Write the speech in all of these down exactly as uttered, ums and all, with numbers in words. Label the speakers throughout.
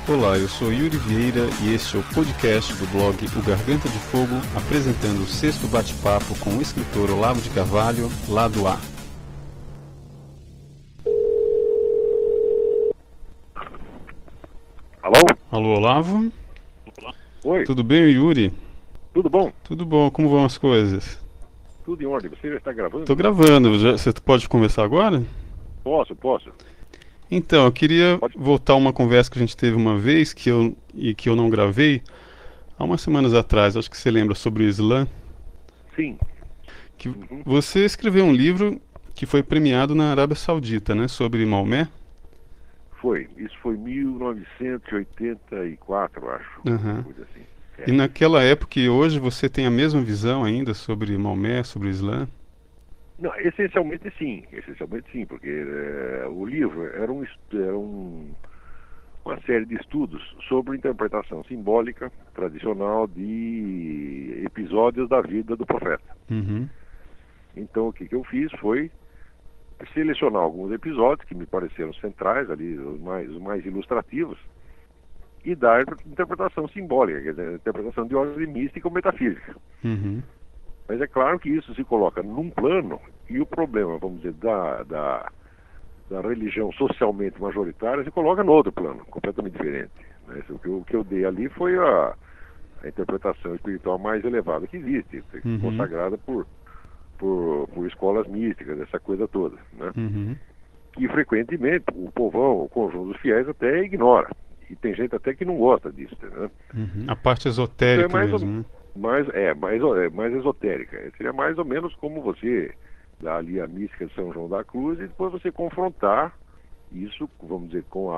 Speaker 1: Olá, eu sou Yuri Vieira e este é o podcast do blog O Garganta de Fogo, apresentando o sexto bate-papo com o escritor Olavo de Carvalho, Lado A.
Speaker 2: Alô?
Speaker 1: Alô, Olavo?
Speaker 2: Oi,
Speaker 1: Tudo bem, Yuri?
Speaker 2: tudo bom?
Speaker 1: Tudo bom, como vão as coisas?
Speaker 2: Tudo em ordem. Você já está gravando?
Speaker 1: Tô gravando, já, você pode conversar agora?
Speaker 2: Posso, posso.
Speaker 1: Então, eu queria
Speaker 2: Pode.
Speaker 1: voltar a uma conversa que a gente teve uma vez que eu, e que eu não gravei, há umas semanas atrás, acho que você lembra, sobre o Islã.
Speaker 2: Sim.
Speaker 1: Que
Speaker 2: Uhum.
Speaker 1: você escreveu um livro que foi premiado na Arábia Saudita, né, sobre Maomé.
Speaker 2: Foi. Isso foi em mil novecentos e oitenta e quatro, eu acho.
Speaker 1: Aham.
Speaker 2: Coisa assim.
Speaker 1: E
Speaker 2: É.
Speaker 1: naquela época e hoje você tem a mesma visão ainda sobre Maomé, sobre o Islã?
Speaker 2: Não, essencialmente sim. Essencialmente sim, porque é, o livro era, um, estu- era um, uma série de estudos sobre interpretação simbólica tradicional de episódios da vida do profeta.
Speaker 1: Uhum.
Speaker 2: Então o que, que eu fiz foi selecionar alguns episódios que me pareceram centrais ali, os mais, os mais ilustrativos, e dar interpretação simbólica, quer dizer, interpretação de ordem mística ou metafísica.
Speaker 1: Uhum.
Speaker 2: Mas é claro que isso se coloca num plano, e o problema, vamos dizer, da, da, da religião socialmente majoritária se coloca no outro plano, completamente diferente. Né? O, que eu, o que eu dei ali foi a, a interpretação espiritual mais elevada que existe,
Speaker 1: Uhum.
Speaker 2: consagrada por, por, por escolas místicas, essa coisa toda, né?
Speaker 1: Uhum.
Speaker 2: Que frequentemente o povão, o conjunto dos fiéis até ignora. E tem gente até que não gosta disso, né?
Speaker 1: Uhum. A parte
Speaker 2: Então é
Speaker 1: esotérica
Speaker 2: mais, ou,
Speaker 1: mesmo, né?
Speaker 2: mais, é, mais, é, mais esotérica. Seria mais ou menos como você dar ali a mística de São João da Cruz e depois você confrontar isso, vamos dizer, com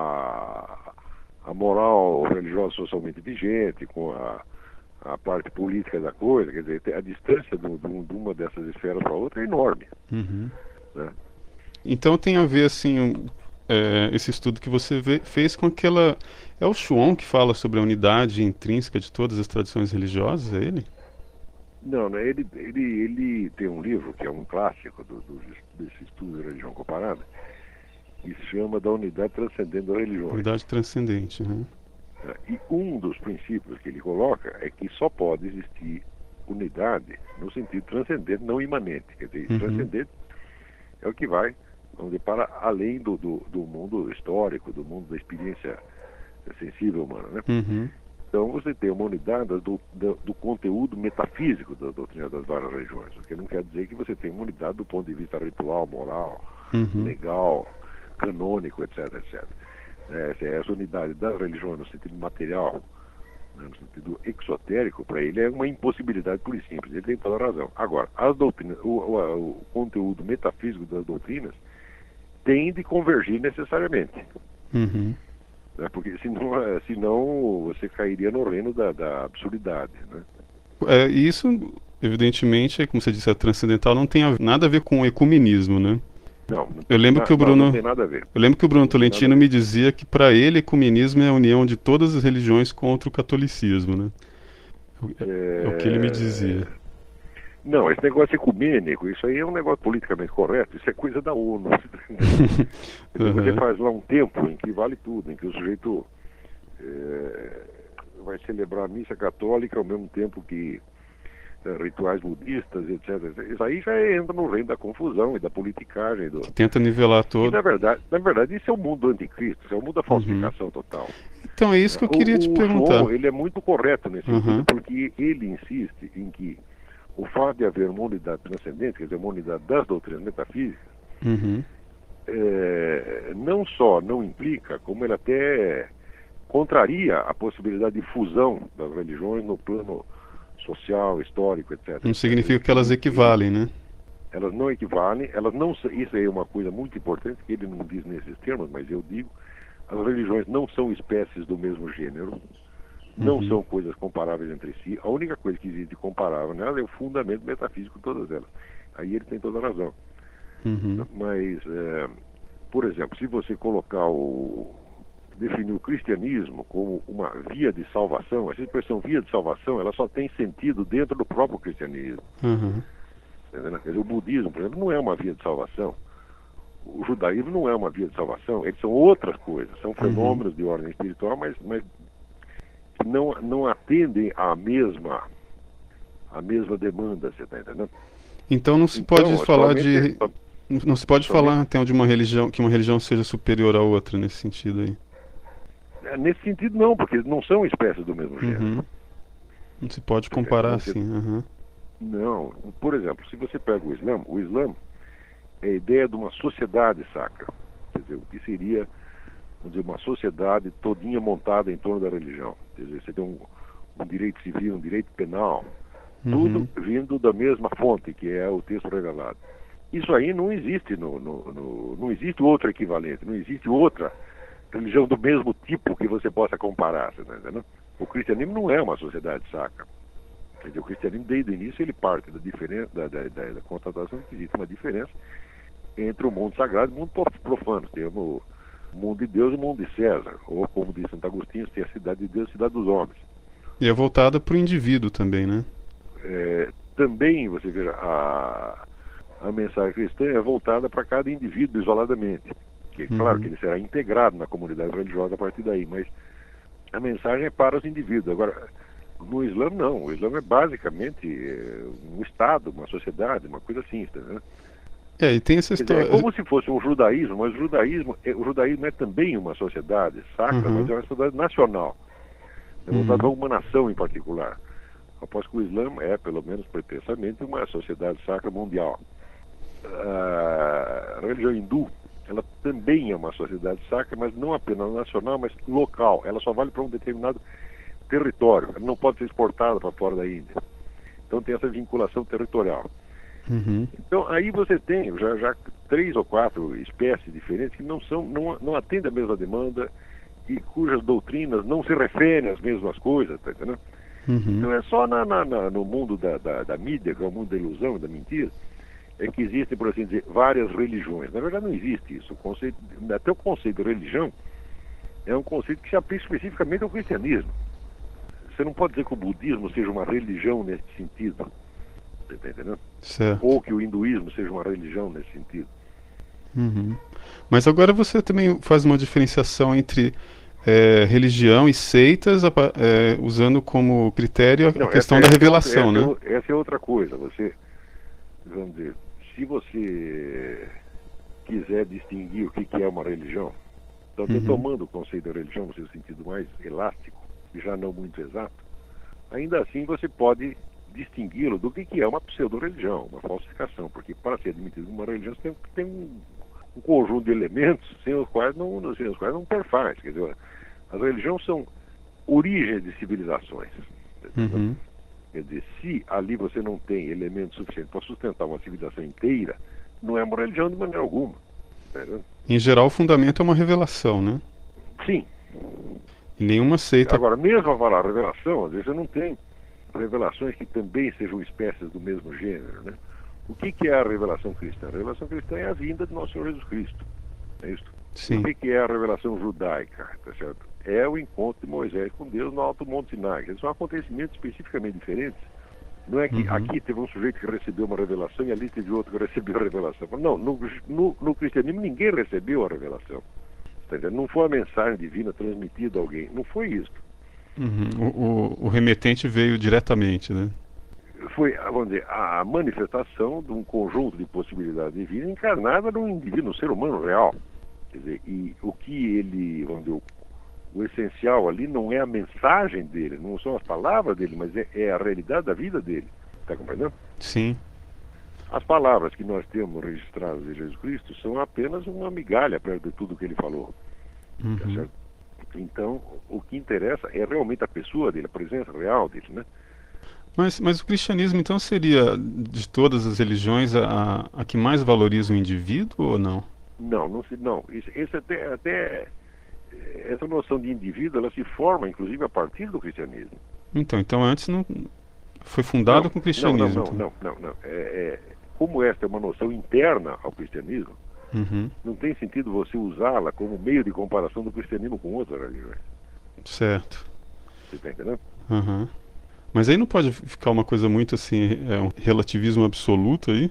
Speaker 2: a, a moral religiosa socialmente vigente, com a, a parte política da coisa. Quer dizer, a distância de, de, de uma dessas esferas para outra é enorme,
Speaker 1: Uhum.
Speaker 2: né?
Speaker 1: Então tem a ver, assim, um, é, esse estudo que você vê- fez com aquela... É o Chuon que fala sobre a unidade intrínseca de todas as tradições religiosas, é ele?
Speaker 2: Não, né? Ele, ele, ele tem um livro que é um clássico do, do, desse estudo de religião comparada, que se chama Da Unidade Transcendendo as Religiões.
Speaker 1: Unidade transcendente, né?
Speaker 2: Né? E um dos princípios que ele coloca é que só pode existir unidade no sentido transcendente, não imanente. Quer dizer,
Speaker 1: Uhum.
Speaker 2: transcendente é o que vai, vamos dizer, para além do, do, do mundo histórico, do mundo da experiência sensível humana, né?
Speaker 1: Uhum.
Speaker 2: Então você tem uma unidade do, do, do conteúdo metafísico da doutrina das várias religiões, o que não quer dizer que você tem uma unidade do ponto de vista ritual, moral,
Speaker 1: Uhum.
Speaker 2: legal, canônico, etc, etcétera. Essa, essa unidade das religiões no sentido material, né, no sentido exotérico, para ele é uma impossibilidade pura e simples. Ele tem toda a razão. Agora, as doutrinas, o, o, o conteúdo metafísico das doutrinas tem de convergir necessariamente.
Speaker 1: Uhum.
Speaker 2: Né, porque senão, senão você cairia no reino da, da absurdidade, né?
Speaker 1: É, e isso, evidentemente, como você disse, é transcendental, não tem a- nada a ver com o ecumenismo, né?
Speaker 2: Não, não,
Speaker 1: Eu lembro
Speaker 2: na-
Speaker 1: que o
Speaker 2: não,
Speaker 1: Bruno,
Speaker 2: não tem nada a ver.
Speaker 1: eu lembro que o Bruno
Speaker 2: Não tem nada a
Speaker 1: Tolentino
Speaker 2: ver.
Speaker 1: me dizia que para ele ecumenismo é a união de todas as religiões contra o catolicismo, né? É, é o que ele me dizia.
Speaker 2: Não, esse negócio ecumênico, isso aí é um negócio politicamente correto, isso é coisa da ONU. Então, você
Speaker 1: Uhum.
Speaker 2: faz lá um tempo em que vale tudo, em que o sujeito é, vai celebrar a missa católica ao mesmo tempo que é, rituais budistas, etcétera. Isso aí já entra no reino da confusão e da politicagem. Do...
Speaker 1: Tenta nivelar
Speaker 2: E
Speaker 1: todo.
Speaker 2: na verdade, na verdade isso é o mundo do anticristo, isso é o mundo da falsificação total.
Speaker 1: Então é isso que eu queria
Speaker 2: o,
Speaker 1: te
Speaker 2: o
Speaker 1: perguntar.
Speaker 2: João, ele é muito correto nesse
Speaker 1: Uhum.
Speaker 2: sentido, porque ele insiste em que o fato de haver uma unidade transcendente, quer dizer, uma unidade das doutrinas metafísicas,
Speaker 1: Uhum.
Speaker 2: é, não só não implica, como ele até contraria a possibilidade de fusão das religiões no plano social, histórico, etcétera.
Speaker 1: Não significa que elas equivalem, né?
Speaker 2: Elas não equivalem, elas não, isso é uma coisa muito importante que ele não diz nesses termos, mas eu digo, as religiões não são espécies do mesmo gênero, não
Speaker 1: Uhum.
Speaker 2: são coisas comparáveis entre si. A única coisa que existe comparável nelas é o fundamento metafísico de todas elas. Aí ele tem toda a razão.
Speaker 1: Uhum.
Speaker 2: Mas, é, por exemplo, se você colocar o... definir o cristianismo como uma via de salvação, essa expressão via de salvação, ela só tem sentido dentro do próprio cristianismo.
Speaker 1: Uhum.
Speaker 2: Entendeu? Quer dizer, o budismo, por exemplo, não é uma via de salvação. o judaísmo não é uma via de salvação, eles são outras coisas, são fenômenos
Speaker 1: Uhum.
Speaker 2: de ordem espiritual, mas, mas que não, não atendem à mesma, à mesma demanda, você está entendendo?
Speaker 1: Então não se pode
Speaker 2: Então,
Speaker 1: falar
Speaker 2: somente,
Speaker 1: de, não se pode
Speaker 2: somente
Speaker 1: falar então de uma religião, que uma religião seja superior à outra nesse sentido aí.
Speaker 2: nesse sentido não, porque não são espécies do mesmo gênero.
Speaker 1: Uhum. Não se pode
Speaker 2: Você está
Speaker 1: comparar
Speaker 2: entendendo? Você-
Speaker 1: assim. Uhum.
Speaker 2: Não, por exemplo, se você pega o Islã, o Islã é a ideia de uma sociedade sacra, quer dizer, o que seria, vamos dizer, uma sociedade todinha montada em torno da religião. Quer dizer, você tem um, um direito civil, um direito penal, tudo
Speaker 1: Uhum.
Speaker 2: vindo da mesma fonte, que é o texto revelado. Isso aí não existe, no, no, no, não existe outro equivalente, não existe outra religião do mesmo tipo que você possa comparar, você tá entendendo? O cristianismo não é uma sociedade sacra. Quer dizer, o cristianismo, desde o início, ele parte da diferença, da, da, da, da constatação de que existe uma diferença entre o mundo sagrado e o mundo profano. Temos o mundo de Deus e o mundo de César, ou como diz Santo Agostinho, tem a cidade de Deus e a cidade dos homens.
Speaker 1: E é voltada para o indivíduo também, né?
Speaker 2: É, também, você veja, a, a mensagem cristã é voltada para cada indivíduo isoladamente. Que, claro que
Speaker 1: Uhum.
Speaker 2: ele será integrado na comunidade religiosa a partir daí, mas a mensagem é para os indivíduos. Agora, no Islã, não. O Islã é basicamente é, um Estado, uma sociedade, uma coisa assim, tá vendo?
Speaker 1: É, e tem essa
Speaker 2: Quer dizer, é
Speaker 1: história.
Speaker 2: como se fosse um judaísmo, mas o judaísmo, é, o judaísmo é também uma sociedade sacra, mas
Speaker 1: Uhum.
Speaker 2: é uma sociedade nacional. É voltada a
Speaker 1: Uhum.
Speaker 2: uma nação em particular. Após que o Islã é, pelo menos pretensamente, uma sociedade sacra mundial. A religião hindu, ela também é uma sociedade sacra, mas não apenas nacional, mas local. Ela só vale para um determinado território. Ela não pode ser exportada para fora da Índia. Então tem essa vinculação territorial.
Speaker 1: Uhum.
Speaker 2: Então aí você tem já, já três ou quatro espécies diferentes que não são, não, não atendem a mesma demanda e cujas doutrinas não se referem às mesmas coisas, tá entendendo?
Speaker 1: Uhum.
Speaker 2: Então é só na, na, na, no mundo da, da, da mídia, que é o mundo da ilusão e da mentira, é que existem, por assim dizer, várias religiões. Na verdade não existe isso. O conceito, até o conceito de religião é um conceito que se aplica especificamente ao cristianismo. Você não pode dizer que o budismo seja uma religião nesse sentido, você está entendendo?
Speaker 1: Certo.
Speaker 2: Ou que o hinduísmo seja uma religião nesse sentido.
Speaker 1: Uhum. Mas agora você também faz uma diferenciação entre é, religião e seitas, apa- é, usando como critério a a
Speaker 2: Não, essa,
Speaker 1: questão da
Speaker 2: essa, é, outra,
Speaker 1: revelação,
Speaker 2: essa, é,
Speaker 1: né?
Speaker 2: o- essa é outra coisa. Você, vamos dizer, se você quiser distinguir o que, que é uma religião, então,
Speaker 1: Uhum.
Speaker 2: tomando o conceito de religião no seu sentido mais elástico, e já não muito exato, ainda assim você pode distingui-lo do que, que é uma pseudo-religião, uma falsificação, porque para ser admitido como uma religião você tem, tem um, um conjunto de elementos sem os quais não, sem os quais não perfaz. Quer dizer, as religiões são origens de civilizações. Entendeu?
Speaker 1: Uhum.
Speaker 2: Quer dizer, se ali você não tem elementos suficientes para sustentar uma civilização inteira, não é uma religião de maneira alguma. Entendeu?
Speaker 1: Em geral, o fundamento é uma revelação, né?
Speaker 2: Sim.
Speaker 1: E nenhuma seita.
Speaker 2: Agora, mesmo a falar revelação, às vezes você não tem revelações que também sejam espécies do mesmo gênero, né? O que, que é a revelação cristã? A revelação cristã é a vinda de nosso Senhor Jesus Cristo. É isso?
Speaker 1: Sim.
Speaker 2: O que, que é a revelação judaica? Tá certo? É o encontro de Moisés com Deus no Alto Monte Sinai. Eles são acontecimentos especificamente diferentes. Não é que
Speaker 1: Uhum.
Speaker 2: aqui teve um sujeito que recebeu uma revelação e ali teve outro que recebeu a revelação. Não, no, no, no cristianismo ninguém recebeu a revelação. Tá entendendo? Não foi a mensagem divina transmitida a alguém. Não foi isso.
Speaker 1: Uhum. O, o, o remetente veio diretamente, né?
Speaker 2: Foi, vamos dizer, a manifestação de um conjunto de possibilidades divinas encarnada num indivíduo, num ser humano real. Quer dizer, e o que ele, vamos dizer, o, o essencial ali não é a mensagem dele, não são as palavras dele, mas é, é a realidade da vida dele. Está compreendendo?
Speaker 1: Sim.
Speaker 2: As palavras que nós temos registradas de Jesus Cristo são apenas uma migalha perto de tudo que ele falou.
Speaker 1: Uhum.
Speaker 2: Tá certo? Então, o que interessa é realmente a pessoa dele, a presença real dele, né?
Speaker 1: Mas, mas o cristianismo, então, seria, de todas as religiões, a, a que mais valoriza o indivíduo ou não?
Speaker 2: Não, não se, não. Isso, isso até, até essa noção de indivíduo, ela se forma, inclusive, a partir do cristianismo.
Speaker 1: Então, então antes não foi fundado
Speaker 2: Não,
Speaker 1: com o
Speaker 2: não,
Speaker 1: cristianismo.
Speaker 2: não, não,
Speaker 1: então.
Speaker 2: não, não, não. É, é, como esta é uma noção interna ao cristianismo,
Speaker 1: Uhum.
Speaker 2: não tem sentido você usá-la como meio de comparação do cristianismo com outras religiões.
Speaker 1: Certo.
Speaker 2: Você está entendendo?
Speaker 1: Uhum. Mas aí não pode ficar uma coisa muito assim, é um relativismo absoluto aí,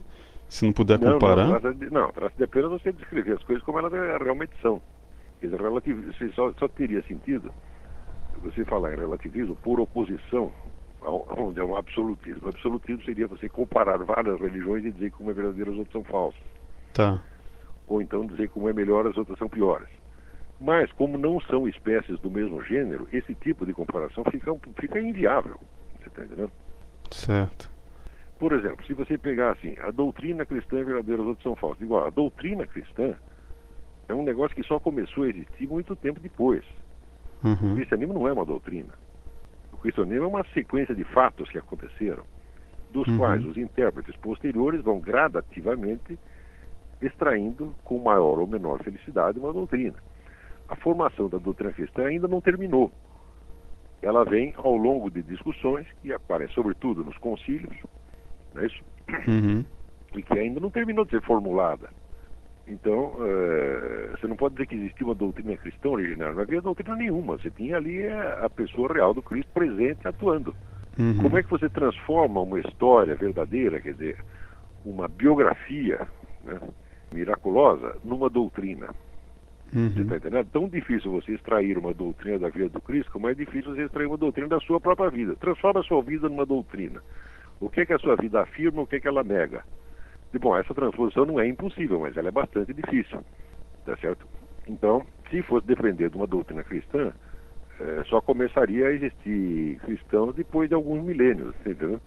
Speaker 1: Se não puder
Speaker 2: Não, não,
Speaker 1: comparar?
Speaker 2: trata de, não, trata de apenas você descrever as coisas como elas realmente são. Quer dizer, relativo, você só, só teria sentido você falar em relativismo por oposição ao, ao, ao absolutismo. O absolutismo seria você comparar várias religiões e dizer que uma é verdadeira e as outras são falsas.
Speaker 1: Tá.
Speaker 2: Ou então dizer que uma é melhor e as outras são piores. Mas, como não são espécies do mesmo gênero, esse tipo de comparação fica, fica inviável. Você está entendendo?
Speaker 1: Certo.
Speaker 2: Por exemplo, se você pegar assim, a doutrina cristã é verdadeira, os outros são falsos. Igual, a doutrina cristã é um negócio que só começou a existir muito tempo depois. O
Speaker 1: Uhum.
Speaker 2: cristianismo não é uma doutrina. O cristianismo é uma sequência de fatos que aconteceram, dos quais
Speaker 1: Uhum.
Speaker 2: os intérpretes posteriores vão gradativamente extraindo com maior ou menor felicidade uma doutrina. A formação da doutrina cristã ainda não terminou. Ela vem ao longo de discussões que aparecem sobretudo nos concílios, não é isso?
Speaker 1: Uhum.
Speaker 2: E que ainda não terminou de ser formulada. Então, uh, você não pode dizer que existia uma doutrina cristã original. Não havia doutrina nenhuma. Você tinha ali a pessoa real do Cristo presente, atuando.
Speaker 1: Uhum.
Speaker 2: Como é que você transforma uma história verdadeira, quer dizer, uma biografia, né, miraculosa, numa doutrina?
Speaker 1: Uhum.
Speaker 2: Você está entendendo? É tão difícil você extrair uma doutrina da vida do Cristo, como é difícil você extrair uma doutrina da sua própria vida. Transforma a sua vida numa doutrina. O que é que a sua vida afirma, o que é que ela nega? E, bom, essa transposição não é impossível, mas ela é bastante difícil, tá certo? Então, se fosse defender de uma doutrina cristã, é, só começaria a existir cristãos depois de alguns milênios, entendeu?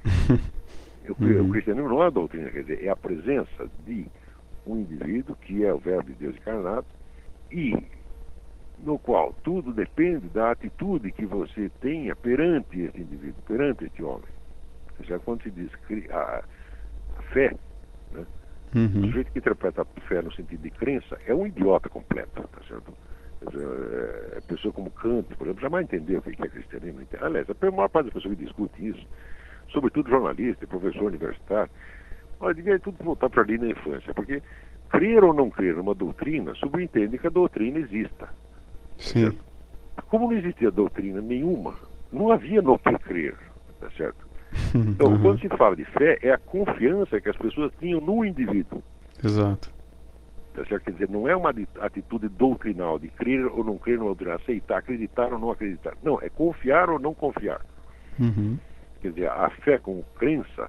Speaker 2: O,
Speaker 1: Uhum.
Speaker 2: o cristianismo não é uma doutrina, quer dizer, é a presença de um indivíduo que é o verbo de Deus encarnado e no qual tudo depende da atitude que você tenha perante esse indivíduo, perante este homem. Já quando se diz a, a fé, né?
Speaker 1: Uhum.
Speaker 2: O sujeito que interpreta a fé no sentido de crença é um idiota completo, tá certo? A pessoa como Kant, por exemplo, jamais entendeu o que é cristianismo. Aliás, a maior parte das pessoas que discute isso, sobretudo jornalista e professor universitário, olha, devia tudo voltar para ali na infância, porque crer ou não crer numa doutrina subentende que a doutrina exista.
Speaker 1: Sim.
Speaker 2: Certo? Como não existia doutrina nenhuma, não havia no que crer, tá certo? Então,
Speaker 1: Uhum.
Speaker 2: quando se fala de fé, é a confiança que as pessoas tinham no indivíduo.
Speaker 1: Exato.
Speaker 2: Tá certo? Quer dizer, não é uma atitude doutrinal de crer ou não crer numa doutrina, aceitar, acreditar ou não acreditar. Não, é confiar ou não confiar.
Speaker 1: Uhum.
Speaker 2: Quer dizer, a fé como crença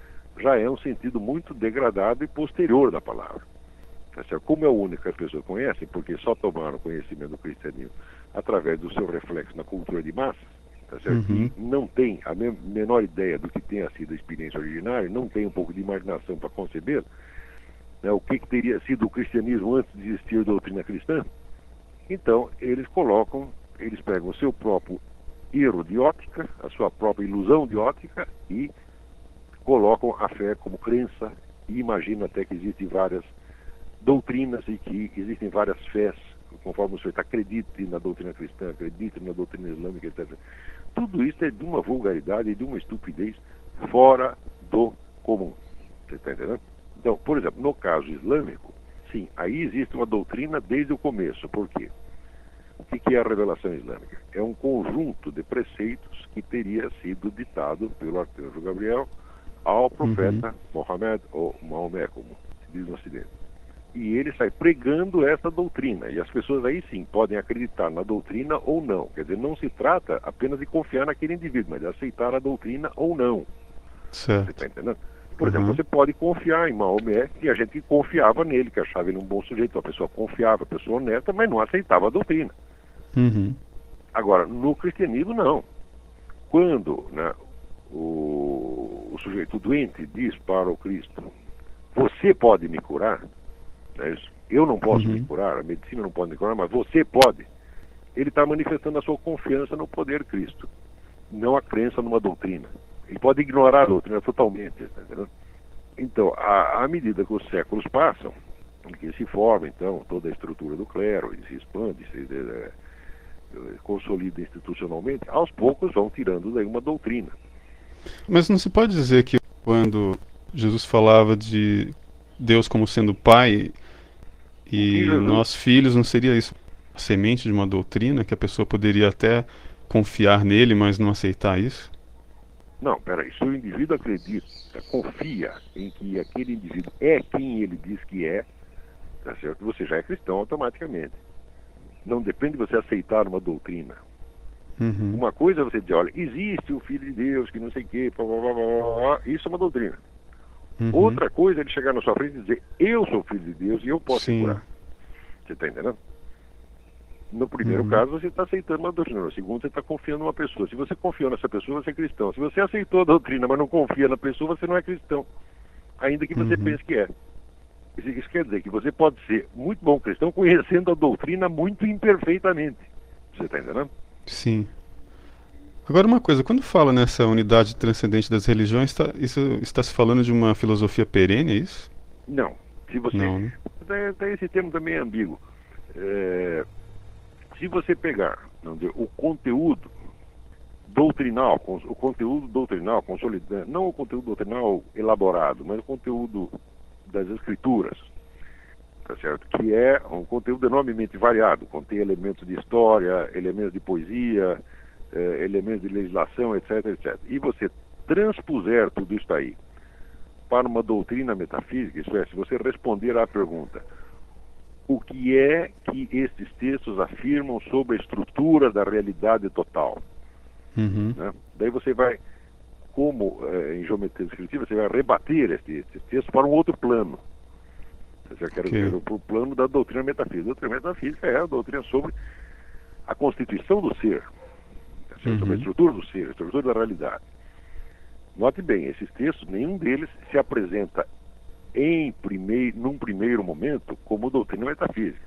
Speaker 2: já é um sentido muito degradado e posterior da palavra. Tá certo? Como é o único que as pessoas conhecem, porque só tomaram conhecimento do cristianismo através do seu reflexo na cultura de massas, tá certo?
Speaker 1: Uhum.
Speaker 2: E não tem a me menor ideia do que tenha sido a experiência originária, não tem um pouco de imaginação para conceber, né, o que, que teria sido o cristianismo antes de existir a doutrina cristã. Então, eles colocam, eles pegam o seu próprio erro de ótica, a sua própria ilusão de ótica e colocam a fé como crença e imaginam até que existem várias doutrinas e que existem várias fés, conforme o senhor acredite na doutrina cristã, acredite na doutrina islâmica, etcétera. Tudo isso é de uma vulgaridade e de uma estupidez fora do comum. Você está entendendo? Então, por exemplo, no caso islâmico, sim, aí existe uma doutrina desde o começo. Por quê? O que é a revelação islâmica? É um conjunto de preceitos que teria sido ditado pelo arcanjo Gabriel ao profeta uhum. Mohammed, ou Maomé, como se diz no Ocidente. E ele sai pregando essa doutrina. E as pessoas aí sim podem acreditar na doutrina ou não. Quer dizer, não se trata apenas de confiar naquele indivíduo, mas de aceitar a doutrina ou não.
Speaker 1: Certo.
Speaker 2: Você está entendendo? Por
Speaker 1: Uhum.
Speaker 2: exemplo, você pode confiar em Maomé, e a gente confiava nele, que achava ele um bom sujeito, uma pessoa confiável, uma pessoa honesta, mas não aceitava a doutrina.
Speaker 1: Uhum.
Speaker 2: Agora, no cristianismo, não. Quando, né, o, o sujeito doente diz para o Cristo, você pode me curar, né, eu não posso
Speaker 1: uhum.
Speaker 2: me curar, a medicina não pode me curar, mas você pode, ele está manifestando a sua confiança no poder de Cristo, não a crença numa doutrina. Ele pode ignorar a doutrina totalmente, tá entendendo? Então, à, à medida que os séculos passam, que se forma, então, toda a estrutura do clero, e se expande, se é, consolida institucionalmente, aos poucos vão tirando daí uma doutrina.
Speaker 1: Mas não se pode dizer que quando Jesus falava de Deus como sendo Pai e nós filhos, não seria isso a semente de uma doutrina que a pessoa poderia até confiar nele, mas não aceitar isso?
Speaker 2: Não, peraí, se o indivíduo acredita, confia em que aquele indivíduo é quem ele diz que é, tá certo? Você já é cristão automaticamente. Não depende de você aceitar uma doutrina.
Speaker 1: Uhum.
Speaker 2: Uma coisa é você dizer, olha, existe o Filho de Deus, que não sei o quê, blá, blá, blá, blá, blá, isso é uma doutrina.
Speaker 1: Uhum.
Speaker 2: Outra coisa é ele chegar na sua frente e dizer, eu sou filho de Deus e eu posso te
Speaker 1: Sim.
Speaker 2: curar. Você está entendendo? No primeiro
Speaker 1: Uhum.
Speaker 2: caso, você está aceitando uma doutrina. No segundo, você está confiando numa pessoa. Se você confiou nessa pessoa, você é cristão. Se você aceitou a doutrina, mas não confia na pessoa, você não é cristão. Ainda que você
Speaker 1: Uhum.
Speaker 2: pense que é. Isso, isso quer dizer que você pode ser muito bom cristão conhecendo a doutrina muito imperfeitamente. Você está entendendo?
Speaker 1: Sim. Agora uma coisa, quando fala nessa unidade transcendente das religiões, tá, isso está se falando de uma filosofia perene, é isso?
Speaker 2: Não. Se você...
Speaker 1: Não, né?
Speaker 2: Até, até esse termo também é ambíguo. É... Se você pegar, não dizer, o conteúdo doutrinal, o conteúdo doutrinal consolidado, não o conteúdo doutrinal elaborado, mas o conteúdo das escrituras, tá certo? Que é um conteúdo enormemente variado, contém elementos de história, elementos de poesia, eh, elementos de legislação, etc, etcétera. E você transpuser tudo isso aí para uma doutrina metafísica, isso é, se você responder à pergunta, o que é que estes textos afirmam sobre a estrutura da realidade total?
Speaker 1: Uhum.
Speaker 2: Né? Daí você vai, como eh, em geometria descritiva, você vai rebater esses este textos para um outro plano. Você quer
Speaker 1: Okay.
Speaker 2: dizer, para o plano da doutrina metafísica. A doutrina metafísica é a doutrina sobre a constituição do ser, uhum. sobre a estrutura do ser, a estrutura da realidade. Note bem, esses textos, nenhum deles se apresenta em primeiro, num primeiro momento como doutrina metafísica.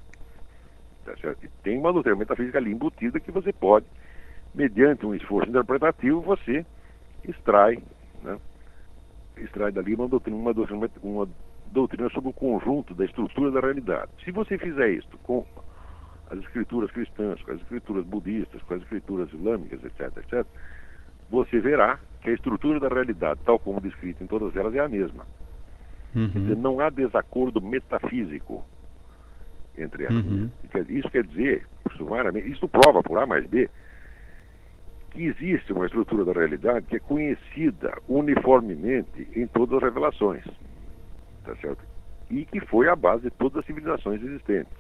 Speaker 2: Tá certo? E tem uma doutrina metafísica ali embutida que você pode, mediante um esforço interpretativo, você extrai, né? extrai dali uma doutrina, uma doutrina, uma doutrina sobre o conjunto da estrutura da realidade. Se você fizer isto com as escrituras cristãs, com as escrituras budistas, com as escrituras islâmicas, etc, etcétera, você verá que a estrutura da realidade, tal como descrita em todas elas, é a mesma.
Speaker 1: Uhum.
Speaker 2: Quer dizer, não há desacordo metafísico entre elas.
Speaker 1: Uhum.
Speaker 2: Isso quer dizer, sumariamente, isso prova por A mais B, que existe uma estrutura da realidade que é conhecida uniformemente em todas as revelações, tá certo? E que foi a base de todas as civilizações existentes.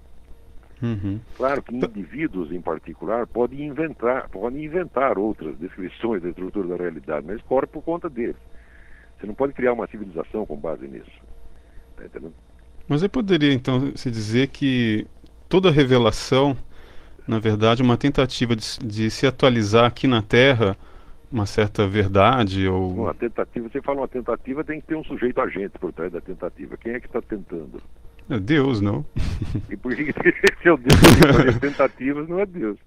Speaker 1: Uhum.
Speaker 2: Claro que indivíduos em particular podem inventar, podem inventar outras descrições da estrutura da realidade, mas corre por conta deles. Você não pode criar uma civilização com base nisso. Tá entendendo?
Speaker 1: Mas aí poderia então se dizer que toda revelação, na verdade, é uma tentativa de, de se atualizar aqui na Terra uma certa verdade ou...
Speaker 2: Uma tentativa, você fala uma tentativa, tem que ter um sujeito agente por trás da tentativa. Quem é que está tentando?
Speaker 1: É Deus, não?
Speaker 2: E por que se é Deus que fazer tentativas, não é Deus.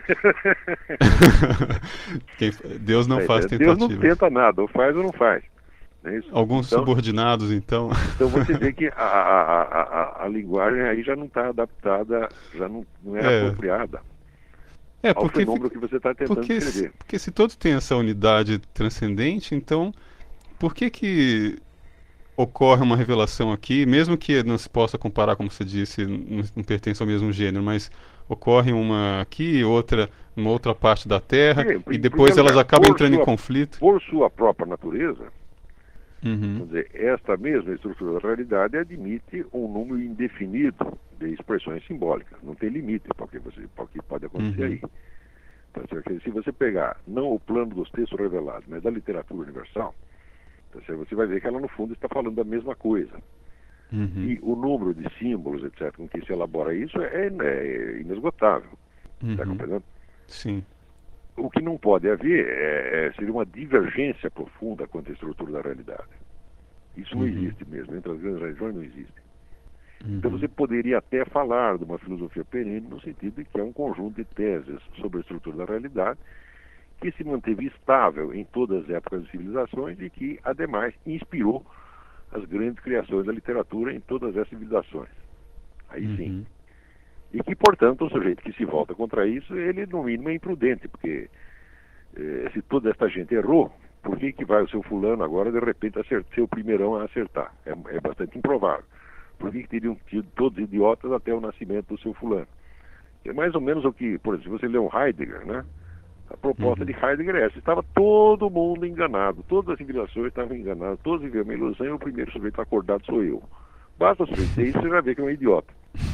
Speaker 1: Quem, Deus não
Speaker 2: é,
Speaker 1: faz
Speaker 2: Deus
Speaker 1: tentativas.
Speaker 2: não tenta nada, ou faz ou não faz. É isso?
Speaker 1: Alguns
Speaker 2: então,
Speaker 1: subordinados, então.
Speaker 2: Então você vê que a, a, a, a, a linguagem aí já não está adaptada, já não, não é, é apropriada
Speaker 1: é,
Speaker 2: ao fenômeno fica, que você está tentando
Speaker 1: porque
Speaker 2: escrever.
Speaker 1: Se, porque se todos têm essa unidade transcendente, então por que que ocorre uma revelação aqui, mesmo que não se possa comparar, como você disse, não, não pertence ao mesmo gênero, mas ocorre uma aqui, outra, uma outra parte da Terra, Sim, e depois elas lugar, acabam entrando sua, em conflito?
Speaker 2: Por sua própria natureza,
Speaker 1: uhum.
Speaker 2: quer dizer, esta mesma estrutura da realidade admite um número indefinido de expressões simbólicas. Não tem limite para o que, você, para o que pode acontecer uhum. aí. Então, se você pegar, não o plano dos textos revelados, mas da literatura universal, você vai ver que ela, no fundo, está falando da mesma coisa.
Speaker 1: Uhum.
Speaker 2: E o número de símbolos, etcétera, com que se elabora isso é, é inesgotável. Está
Speaker 1: uhum.
Speaker 2: compreendendo?
Speaker 1: Sim.
Speaker 2: O que não pode haver é, é, seria uma divergência profunda quanto à estrutura da realidade. Isso não
Speaker 1: uhum.
Speaker 2: existe mesmo. Entre as grandes religiões não existe.
Speaker 1: Uhum.
Speaker 2: Então você poderia até falar de uma filosofia perene no sentido de que é um conjunto de teses sobre a estrutura da realidade que se manteve estável em todas as épocas de civilizações e que, ademais, inspirou as grandes criações da literatura em todas as civilizações. Aí
Speaker 1: uhum.
Speaker 2: sim. E que, portanto, o sujeito que se volta contra isso, ele, no mínimo, é imprudente, porque eh, se toda esta gente errou, por que, que vai o seu fulano agora, de repente, acertar, ser o primeirão a acertar? É, é bastante improvável. Por que, que teriam tido todos idiotas até o nascimento do seu fulano? É mais ou menos o que, por exemplo, se você lê um Heidegger, né? A proposta
Speaker 1: Uhum.
Speaker 2: de Heidegger é essa. Estava todo mundo enganado, todas as civilizações estavam enganadas, todos viviam uma ilusão e o primeiro sujeito acordado sou eu. Basta o sujeito ter isso, você já vê que é um idiota.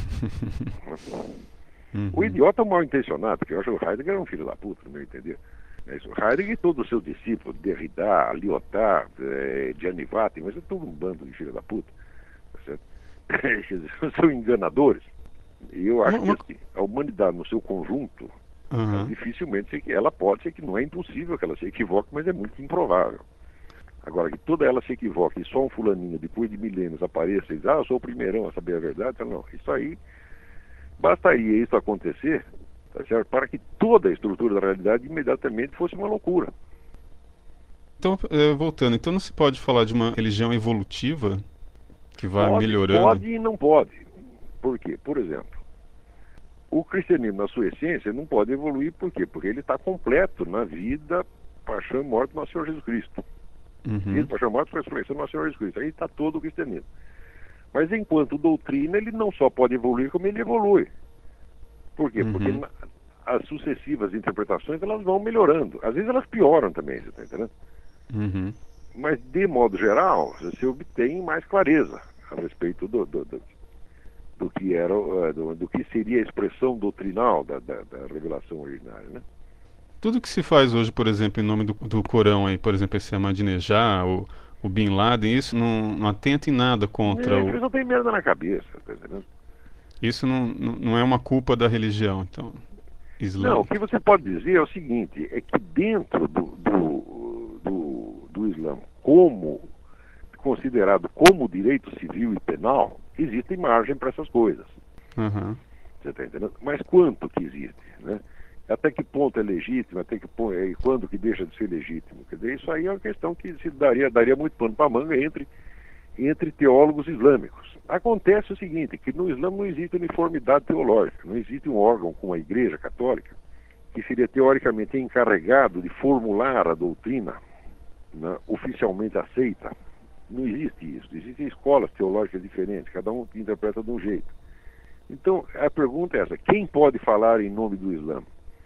Speaker 2: O
Speaker 1: Uhum.
Speaker 2: idiota é um mal intencionado, porque eu acho que o Heidegger é um filho da puta, no meu entender. É isso. Heidegger e todos os seus discípulos, Derrida, Lyotard, eh, Gianni Vatten, mas é todo um bando de filho da puta. Tá certo? Quer dizer, são enganadores. E eu
Speaker 1: Uma,
Speaker 2: acho que
Speaker 1: uma...
Speaker 2: assim, a humanidade no seu conjunto, ela
Speaker 1: Uhum.
Speaker 2: dificilmente, se- ela pode ser que não é impossível que ela se equivoque, mas é muito improvável. Agora, que toda ela se equivoque e só um fulaninho, depois de milênios, apareça e diz, ah, eu sou o primeirão a saber a verdade, então, não, isso aí, bastaria isso acontecer, tá certo? Para que toda a estrutura da realidade imediatamente fosse uma loucura.
Speaker 1: Então, eh, voltando, então não se pode falar de uma religião evolutiva que vai
Speaker 2: Pode,
Speaker 1: melhorando?
Speaker 2: pode e não pode. Por quê? Por exemplo, o cristianismo, na sua essência, não pode evoluir, por quê? Porque ele está completo na vida, paixão e morte do nosso Senhor Jesus Cristo. Vida,
Speaker 1: Uhum.
Speaker 2: paixão e morte e ressurreição do nosso Senhor Jesus Cristo. Aí está todo o cristianismo. Mas enquanto doutrina, ele não só pode evoluir, como ele evolui. Por quê? Porque
Speaker 1: Uhum.
Speaker 2: na, as sucessivas interpretações, elas vão melhorando. Às vezes elas pioram também, você está entendendo?
Speaker 1: Uhum.
Speaker 2: Mas, de modo geral, você obtém mais clareza a respeito do, do, do, do que era, uh, do, do que seria a expressão doutrinal da, da, da revelação originária, né?
Speaker 1: Tudo que se faz hoje, por exemplo, em nome do, do Corão aí, por exemplo, esse Ahmadinejad, o, o Bin Laden, isso não, não atenta em nada contra
Speaker 2: É,
Speaker 1: o.
Speaker 2: eles não têm merda na cabeça, tá entendendo?
Speaker 1: Isso não, não não é uma culpa da religião, então,
Speaker 2: Não, o
Speaker 1: islâmica.
Speaker 2: que você pode dizer é o seguinte, é que dentro do, do, do, do Islã, como considerado como direito civil e penal, existe margem para essas coisas.
Speaker 1: Aham.
Speaker 2: Você está entendendo? Mas quanto que existe, né? Até que ponto é legítimo, até que ponto, e quando que deixa de ser legítimo? Quer dizer, isso aí é uma questão que se daria, daria muito pano para manga entre, entre teólogos islâmicos. Acontece o seguinte, que no Islã não existe uniformidade teológica, não existe um órgão como a Igreja Católica, que seria teoricamente encarregado de formular a doutrina, né, oficialmente aceita. Não existe isso. Existem escolas teológicas diferentes, cada um interpreta de um jeito. Então, a pergunta é essa, quem pode falar em nome do Islã?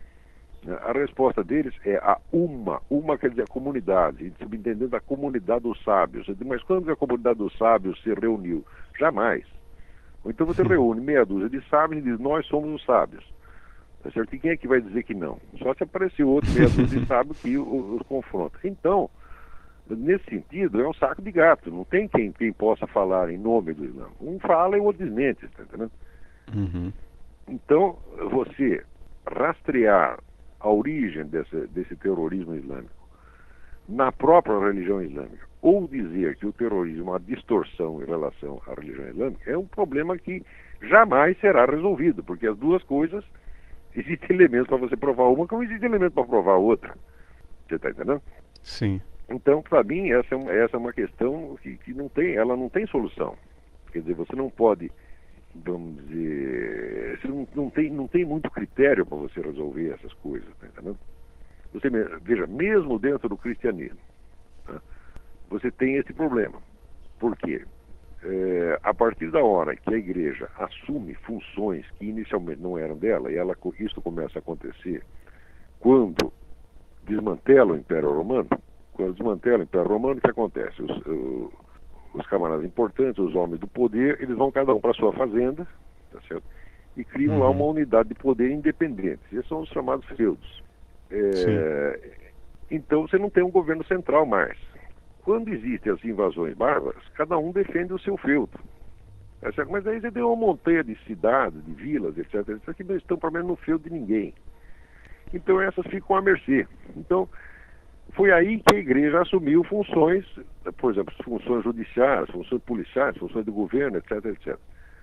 Speaker 2: A resposta deles é a uma, uma quer dizer a comunidade, subentendendo a comunidade dos sábios. Mas quando a comunidade dos sábios se reuniu? Jamais. Ou então você reúne meia dúzia de sábios e diz, nós somos os sábios. Tá certo? E quem é que vai dizer que não? Só se aparecer outro meia dúzia de sábios que os, os confronta. Então, nesse sentido, é um saco de gato. Não tem quem, quem possa falar em nome do Islã. Um fala e o outro desmente, tá entendendo?
Speaker 1: Uhum.
Speaker 2: Então, você rastrear a origem desse, desse terrorismo islâmico na própria religião islâmica, ou dizer que o terrorismo é uma distorção em relação à religião islâmica, é um problema que jamais será resolvido, porque as duas coisas, existem elementos para você provar uma, como existe elemento para provar outra. Você está entendendo?
Speaker 1: Sim.
Speaker 2: Então, para mim, essa é, uma, essa é uma questão que, que não tem, ela não tem solução. Quer dizer, você não pode, vamos dizer, você não, não, tem, não tem muito critério para você resolver essas coisas, tá entendendo? Você, veja, mesmo dentro do cristianismo, tá, você tem esse problema. Por quê? É, a partir da hora que a igreja assume funções que inicialmente não eram dela, e ela, isso começa a acontecer quando desmantela o Império Romano, quando desmantela o Império Romano, o que acontece? Os, os, os camaradas importantes, os homens do poder, eles vão cada um para sua fazenda, tá certo? E criam
Speaker 1: Uhum.
Speaker 2: lá uma unidade de poder independente. Esses são os chamados feudos.
Speaker 1: Sim.
Speaker 2: É, então você não tem um governo central mais. Quando existem as invasões bárbaras, cada um defende o seu feudo. Tá certo? Mas aí você tem uma montanha de cidades, de vilas, etc, etc, que não estão, pelo menos, no feudo de ninguém. Então essas ficam à mercê. Então, foi aí que a igreja assumiu funções, por exemplo, funções judiciais, funções policiais, funções do governo, etc, etcétera.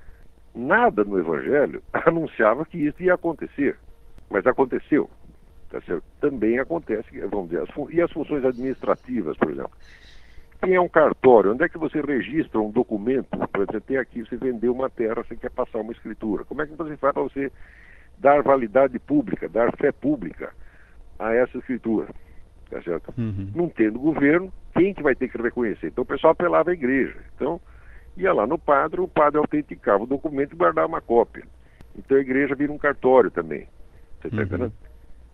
Speaker 2: Nada no Evangelho anunciava que isso ia acontecer, mas aconteceu. Tá certo? Também acontece, vamos dizer, as e as funções administrativas, por exemplo. Quem é um cartório? Onde é que você registra um documento? Por exemplo, tem aqui, você vendeu uma terra, você quer passar uma escritura. Como é que você faz para você dar validade pública, dar fé pública a essa escritura? Tá certo?
Speaker 1: Uhum.
Speaker 2: Não tendo governo, quem que vai ter que reconhecer? Então o pessoal apelava à igreja. Então, ia lá no padre, o padre autenticava o documento e guardava uma cópia. Então a igreja vira um cartório também. Você está
Speaker 1: Uhum.
Speaker 2: entendendo?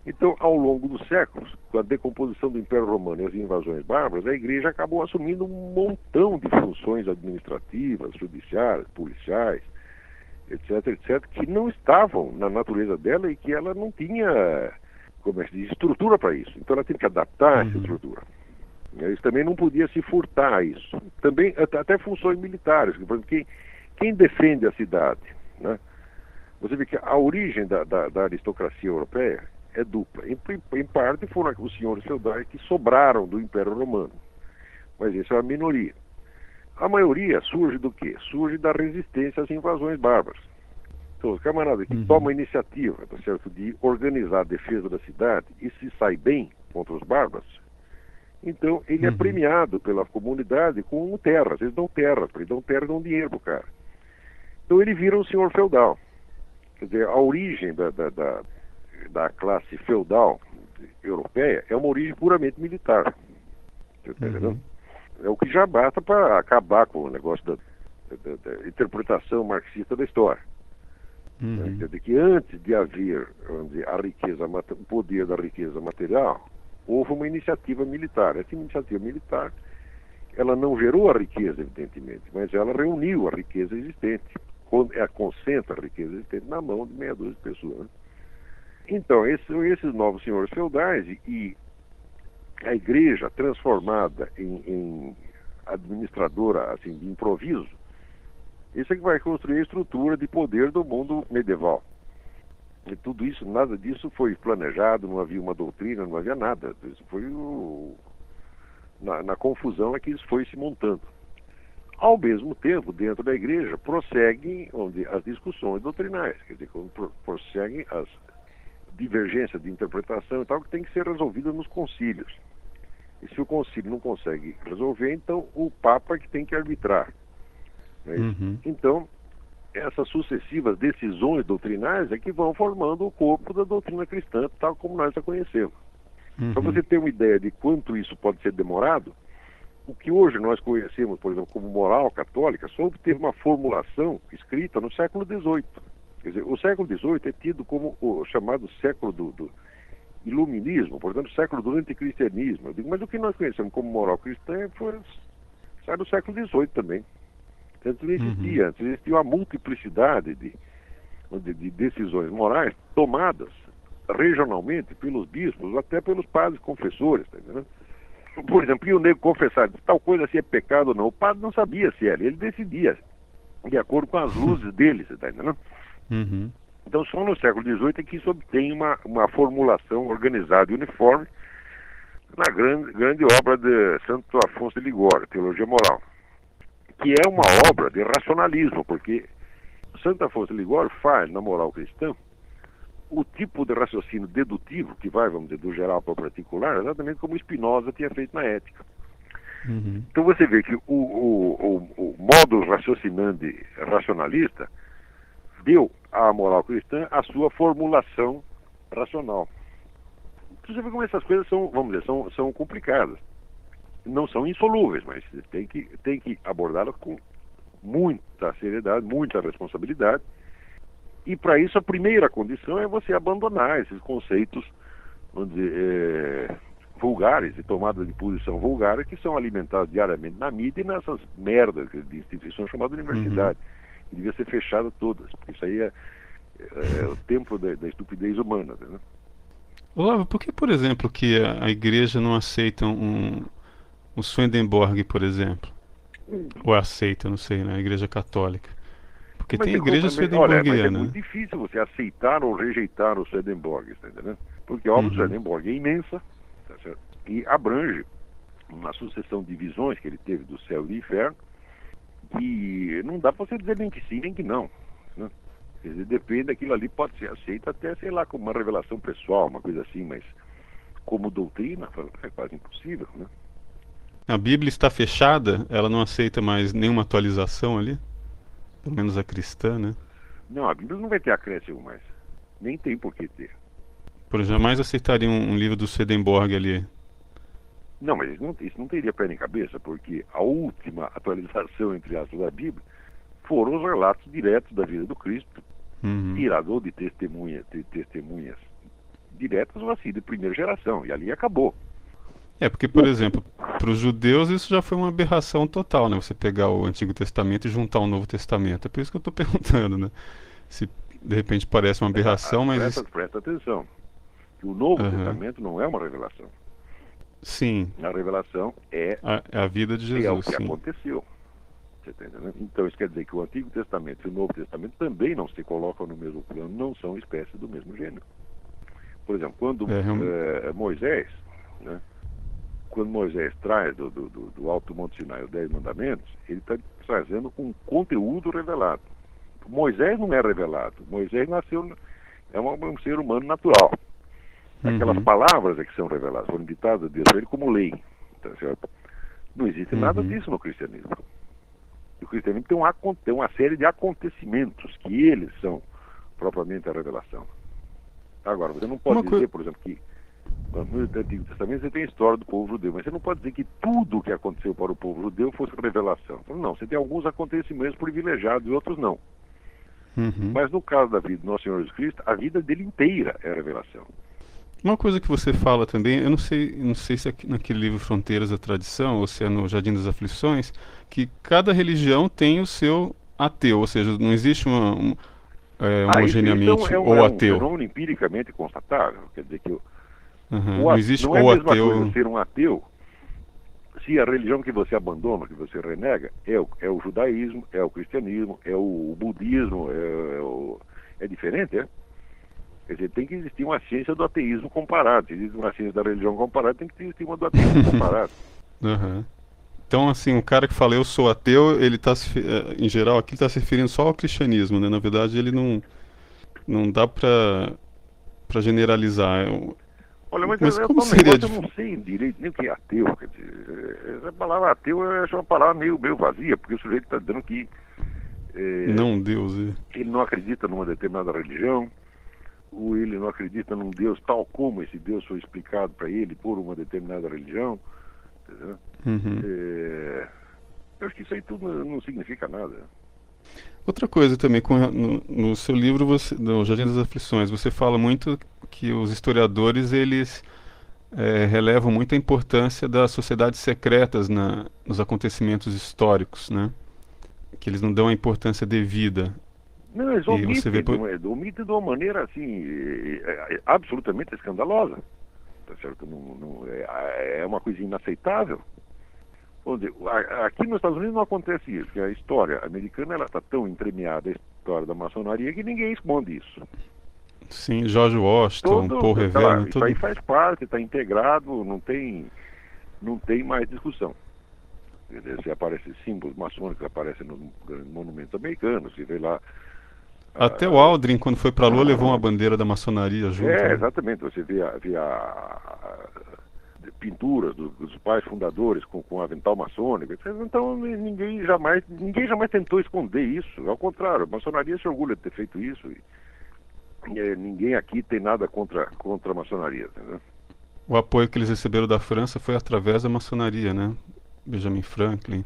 Speaker 2: Então, ao longo dos séculos, com a decomposição do Império Romano e as invasões bárbaras, a igreja acabou assumindo um montão de funções administrativas, judiciais, policiais, etc, etc, que não estavam na natureza dela e que ela não tinha, como é que se diz, estrutura para isso. Então ela teve que adaptar essa
Speaker 1: Uhum.
Speaker 2: estrutura. Isso também não podia se furtar a isso. Também, até funções militares. Por exemplo, quem, quem defende a cidade, né? Você vê que a origem da, da, da aristocracia europeia é dupla. Em, em parte foram os senhores feudais que sobraram do Império Romano. Mas isso é uma minoria. A maioria surge do quê? Surge da resistência às invasões bárbaras. Então, os camaradas que
Speaker 1: Uhum.
Speaker 2: tomam a iniciativa, tá certo, de organizar a defesa da cidade e se sai bem contra os bárbaros, então ele é
Speaker 1: Uhum.
Speaker 2: premiado pela comunidade com terras. Eles dão terras, eles dão terra e dão dinheiro pro cara. Então ele vira um senhor feudal. Quer dizer, a origem da, da, da, da classe feudal europeia é uma origem puramente militar. Você tá entendendo?
Speaker 1: Uhum.
Speaker 2: É o que já basta para acabar com o negócio da, da, da interpretação marxista da história. Né?
Speaker 1: Uhum.
Speaker 2: Quer dizer que antes de haver, vamos dizer, a riqueza, o poder da riqueza material, houve uma iniciativa militar. Essa iniciativa militar, ela não gerou a riqueza, evidentemente, mas ela reuniu a riqueza existente. Ela concentra a riqueza existente na mão de meia dúzia de pessoas. Né? Então, esses são esses novos senhores feudais e, e a igreja transformada em, em administradora assim, de improviso, isso é que vai construir a estrutura de poder do mundo medieval. E tudo isso, nada disso foi planejado, não havia uma doutrina, não havia nada. Isso foi o... na, na confusão é que isso foi se montando. Ao mesmo tempo, dentro da igreja, prosseguem onde, as discussões doutrinais, quer dizer, prosseguem as divergências de interpretação e tal, que tem que ser resolvidas nos concílios. E se o concílio não consegue resolver, então o Papa é que tem que arbitrar. Não é isso?
Speaker 1: Uhum.
Speaker 2: Então, essas sucessivas decisões doutrinais é que vão formando o corpo da doutrina cristã, tal como nós a conhecemos.
Speaker 1: Uhum.
Speaker 2: Para você ter uma ideia de quanto isso pode ser demorado, o que hoje nós conhecemos, por exemplo, como moral católica, só teve uma formulação escrita no século dezoito. Quer dizer, o século dezoito é tido como o chamado século do, do iluminismo, portanto, século do anticristianismo. Eu digo, mas o que nós conhecemos como moral cristã foi, sai do século dezoito também. Antes não existia,
Speaker 1: Uhum.
Speaker 2: antes existia uma multiplicidade de, de, de decisões morais tomadas regionalmente pelos bispos, até pelos padres confessores, tá entendendo? Por exemplo, e o nego confessar tal coisa se é pecado ou não, o padre não sabia se era, ele decidia, de acordo com as luzes dele, você tá entendendo?
Speaker 1: Uhum.
Speaker 2: Então só no século dezoito é que isso obtém uma, uma formulação organizada e uniforme na grande, grande obra de Santo Afonso de Ligório, Teologia Moral, que é uma obra de racionalismo, porque Santo Afonso de Ligório faz na moral cristã o tipo de raciocínio dedutivo que vai, vamos dizer, do geral para o particular, exatamente como Spinoza tinha feito na ética.
Speaker 1: Uhum.
Speaker 2: Então você vê que o, o, o, o modo raciocinante racionalista deu à moral cristã a sua formulação racional. Então você vê como essas coisas são, vamos dizer, são, são complicadas. Não são insolúveis, mas tem que, tem que abordá-las com muita seriedade, muita responsabilidade. E para isso a primeira condição é você abandonar esses conceitos, vamos dizer, é, vulgares e tomadas de posição vulgares que são alimentados diariamente na mídia e nessas merdas de instituições chamadas universidade. Uhum. Que devia ser fechada todas, porque isso aí é, é, é o templo da, da estupidez humana. Né?
Speaker 1: Olavo, por que, por exemplo, que a, a igreja não aceita um, um Swedenborg, por exemplo? Hum. Ou aceita, não sei, na igreja católica? Porque
Speaker 2: mas
Speaker 1: tem igreja swedenborgiana.
Speaker 2: Olha, mas é muito difícil você aceitar ou rejeitar o Swedenborg, tá entendendo? Porque a obra uhum. do Swedenborg é imensa, tá certo? E abrange uma sucessão de visões que ele teve do céu e do inferno, que não dá para você dizer nem que sim, nem que não. Né? Quer dizer, depende daquilo ali, pode ser aceito até, sei lá, como uma revelação pessoal, uma coisa assim, mas como doutrina, é quase impossível, né?
Speaker 1: A Bíblia está fechada? Ela não aceita mais nenhuma atualização ali? Pelo menos a cristã, né?
Speaker 2: Não, a Bíblia não vai ter acréscimo mais. Nem tem por que ter.
Speaker 1: Por jamais aceitaria um, um livro do Swedenborg ali.
Speaker 2: Não, mas isso não, isso não teria pé nem cabeça, porque a última atualização, entre aspas, da Bíblia foram os relatos diretos da vida do Cristo, uhum. tirados ou de testemunha, de testemunhas diretas ou assim de primeira geração, e ali acabou.
Speaker 1: É, porque, por exemplo, para os judeus isso já foi uma aberração total, né? Você pegar o Antigo Testamento e juntar o Novo Testamento. É por isso que eu estou perguntando, né? Se de repente parece uma aberração, mas
Speaker 2: Presta,
Speaker 1: isso...
Speaker 2: presta atenção, que o Novo
Speaker 1: Aham.
Speaker 2: Testamento não é uma revelação.
Speaker 1: Sim,
Speaker 2: A revelação é,
Speaker 1: a, é a vida de
Speaker 2: é o
Speaker 1: Jesus,
Speaker 2: que
Speaker 1: sim.
Speaker 2: aconteceu. Você tá entendendo? Então isso quer dizer que o Antigo Testamento e o Novo Testamento também não se colocam no mesmo plano, não são espécies do mesmo gênero. Por exemplo, quando
Speaker 1: É, realmente...
Speaker 2: eh, Moisés, né, quando Moisés traz do, do, do, do Alto Monte Sinai os Dez Mandamentos, ele está trazendo um conteúdo revelado. Moisés não é revelado. Moisés nasceu, é um, um ser humano natural. Aquelas
Speaker 1: Uhum,
Speaker 2: palavras é que são reveladas, foram ditadas a Deus para ele como lei. Tá certo? Não existe nada
Speaker 1: uhum.
Speaker 2: disso no cristianismo. O cristianismo tem uma, tem uma série de acontecimentos que eles são propriamente a revelação. Agora, você não pode
Speaker 1: Uma
Speaker 2: dizer,
Speaker 1: coisa...
Speaker 2: por exemplo, que no Antigo Testamento você tem a história do povo judeu, mas você não pode dizer que tudo o que aconteceu para o povo judeu fosse revelação. Não, você tem alguns acontecimentos privilegiados e outros não.
Speaker 1: Uhum.
Speaker 2: Mas no caso da vida do Nosso Senhor Jesus Cristo, a vida dele inteira é revelação.
Speaker 1: Uma coisa que você fala também, eu não sei, não sei se é aqui- naquele livro Fronteiras da Tradição ou se é no Jardim das Aflições, que cada religião tem o seu ateu, ou seja, não existe uma, um, é,
Speaker 2: Ah, isso, isso é, um,
Speaker 1: homogeneamente
Speaker 2: é, um,
Speaker 1: ou
Speaker 2: é um
Speaker 1: ateu.
Speaker 2: fenômeno empiricamente constatável. Quer dizer que o,
Speaker 1: Uhum.
Speaker 2: o
Speaker 1: Não
Speaker 2: a-
Speaker 1: existe
Speaker 2: não é a
Speaker 1: ou
Speaker 2: mesma coisa
Speaker 1: ateu.
Speaker 2: ser um ateu se a religião que você abandona, que você renega, é o, é o judaísmo, é o cristianismo, é o budismo, é, é, o, é diferente, é? Quer dizer, tem que existir uma ciência do ateísmo comparado. Se existe uma ciência da religião comparada, tem que existir uma do ateísmo comparado.
Speaker 1: Uhum. Então, assim, o cara que fala eu sou ateu, ele está, em geral, aqui está se referindo só ao cristianismo, né? Na verdade, ele não, não dá para para generalizar. É um-
Speaker 2: Olha, mas
Speaker 1: Mas
Speaker 2: é, é
Speaker 1: como
Speaker 2: um
Speaker 1: seria
Speaker 2: negócio, eu
Speaker 1: dif-
Speaker 2: não sei direito nem o que é ateu. Quer dizer, essa palavra ateu eu acho uma palavra meio, meio vazia, porque o sujeito está dizendo que é,
Speaker 1: não Deus? É.
Speaker 2: ele não acredita numa determinada religião, ou ele não acredita num Deus tal como esse Deus foi explicado para ele por uma determinada religião. Entendeu?
Speaker 1: Uhum.
Speaker 2: É, eu acho que isso aí tudo não, não significa nada.
Speaker 1: Outra coisa também, com, a- no, no seu livro, você, no Jardim das Aflições, você fala muito que os historiadores, eles eh, relevam muito a importância das sociedades secretas na, nos acontecimentos históricos, né? Que eles não dão a importância devida.
Speaker 2: Não, eles
Speaker 1: E você vê...
Speaker 2: omitem,
Speaker 1: por-
Speaker 2: não é, omitem de uma maneira assim, é, é, absolutamente escandalosa. Tá certo? Não, não, é, é uma coisa inaceitável. Vamos dizer, a- aqui nos Estados Unidos não acontece isso, porque a história americana ela está tão entremeada, a história da maçonaria, que ninguém esconde isso.
Speaker 1: Sim, George Washington,
Speaker 2: Todo,
Speaker 1: Paul
Speaker 2: tá lá,
Speaker 1: Revere, né?
Speaker 2: isso aí
Speaker 1: Todo...
Speaker 2: faz parte, está integrado, não tem, não tem mais discussão. Quer dizer, se aparecem símbolos maçônicos, aparecem nos grandes monumentos americanos, se vê lá.
Speaker 1: Até o
Speaker 2: ah,
Speaker 1: Aldrin, quando foi para a Lua, levou uma bandeira da maçonaria junto,
Speaker 2: é,
Speaker 1: né?
Speaker 2: exatamente, você vê, a, vê a, a- pinturas do- dos pais fundadores com, com avental maçônico, etcétera. Então ninguém jamais, ninguém jamais tentou esconder isso. Ao contrário, a maçonaria se orgulha de ter feito isso. E, e, ninguém aqui tem nada contra, contra a maçonaria. Entendeu?
Speaker 1: O apoio que eles receberam da França foi através da maçonaria, né? Benjamin Franklin,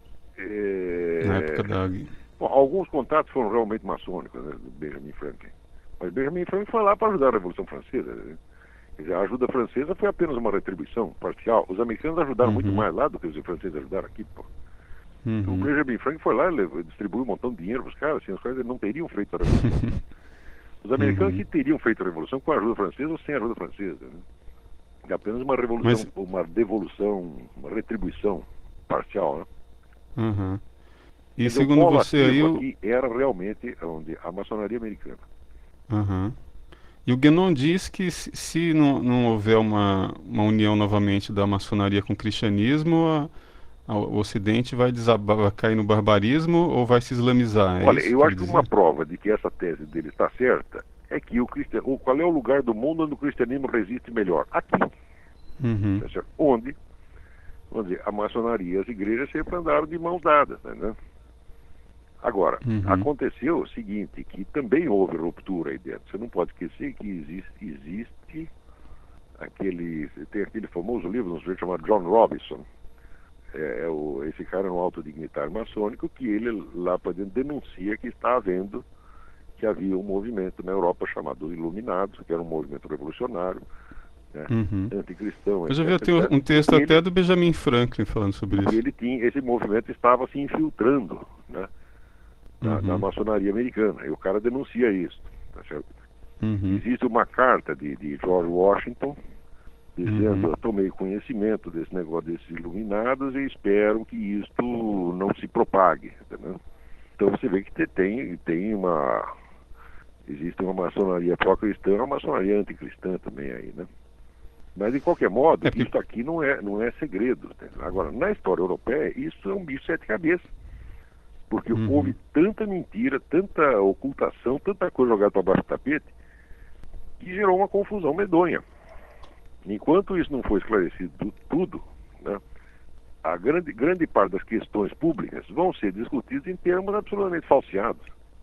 Speaker 1: na época
Speaker 2: É,
Speaker 1: da...
Speaker 2: bom, alguns contatos foram realmente maçônicos, né, do Benjamin Franklin. Mas Benjamin Franklin foi lá para ajudar a Revolução Francesa. Né? Quer dizer, a ajuda francesa foi apenas uma retribuição parcial. Os americanos ajudaram muito
Speaker 1: Uhum,
Speaker 2: mais lá do que os franceses ajudaram aqui, pô. O
Speaker 1: uhum.
Speaker 2: Benjamin Franklin foi lá, levou, distribuiu um montão de dinheiro para os caras, assim, os caras não teriam feito a revolução. Os americanos
Speaker 1: Uhum.
Speaker 2: que teriam feito a revolução com a ajuda francesa ou sem a ajuda francesa. Né? É apenas uma revolução,
Speaker 1: Mas,
Speaker 2: uma devolução, uma retribuição parcial. Né?
Speaker 1: uhum. E
Speaker 2: Mas o
Speaker 1: segundo
Speaker 2: polo
Speaker 1: você aí,
Speaker 2: ativo
Speaker 1: o...
Speaker 2: aqui era realmente onde a maçonaria americana.
Speaker 1: Uhum. E o Guénon diz que se, se não, não houver uma, uma união novamente da maçonaria com o cristianismo, a- a- o Ocidente vai desabar, vai cair no barbarismo ou vai se islamizar? É
Speaker 2: Olha,
Speaker 1: isso
Speaker 2: eu
Speaker 1: que
Speaker 2: acho
Speaker 1: ele
Speaker 2: que uma
Speaker 1: dizia?
Speaker 2: prova de que essa tese dele está certa é que o cristian... o- qual é o lugar do mundo onde o cristianismo resiste melhor? Aqui.
Speaker 1: Uhum.
Speaker 2: Tá certo? Onde, vamos dizer, a maçonaria e as igrejas sempre andaram de mãos dadas. Né? Agora,
Speaker 1: Uhum.
Speaker 2: aconteceu o seguinte, que também houve ruptura aí dentro. Você não pode esquecer que existe, existe aquele, tem aquele famoso livro, um sujeito chamado John Robinson, é, é o, esse cara é um alto dignitário maçônico, que ele lá para dentro denuncia que está havendo, que que havia um movimento na Europa chamado Iluminados, que era um movimento revolucionário, né,
Speaker 1: Uhum.
Speaker 2: anticristão,
Speaker 1: Eu já
Speaker 2: etc,
Speaker 1: vi, tem um
Speaker 2: etcétera.
Speaker 1: um texto
Speaker 2: E
Speaker 1: até
Speaker 2: ele,
Speaker 1: do Benjamin Franklin falando sobre
Speaker 2: e
Speaker 1: isso.
Speaker 2: ele tinha, esse movimento estava se infiltrando, né, na, na
Speaker 1: Uhum.
Speaker 2: maçonaria americana, e o cara denuncia isso, tá certo?
Speaker 1: Uhum.
Speaker 2: Existe uma carta de, de George Washington dizendo:
Speaker 1: Uhum.
Speaker 2: eu tomei conhecimento desse negócio desses iluminados e espero que isto não se propague, entendeu? Então você vê que te- tem, tem uma... existe uma maçonaria pró-cristã e uma maçonaria anticristã também aí, né? Mas, de qualquer modo,
Speaker 1: É porque.
Speaker 2: isso aqui não é, não é segredo, entendeu? Agora, na história europeia, isso é um bicho de sete cabeças. Porque
Speaker 1: Uhum.
Speaker 2: houve tanta mentira, tanta ocultação, tanta coisa jogada para baixo do tapete, que gerou uma confusão medonha. Enquanto isso não foi esclarecido tudo, né, a grande, grande parte das questões públicas vão ser discutidas em termos absolutamente falseados.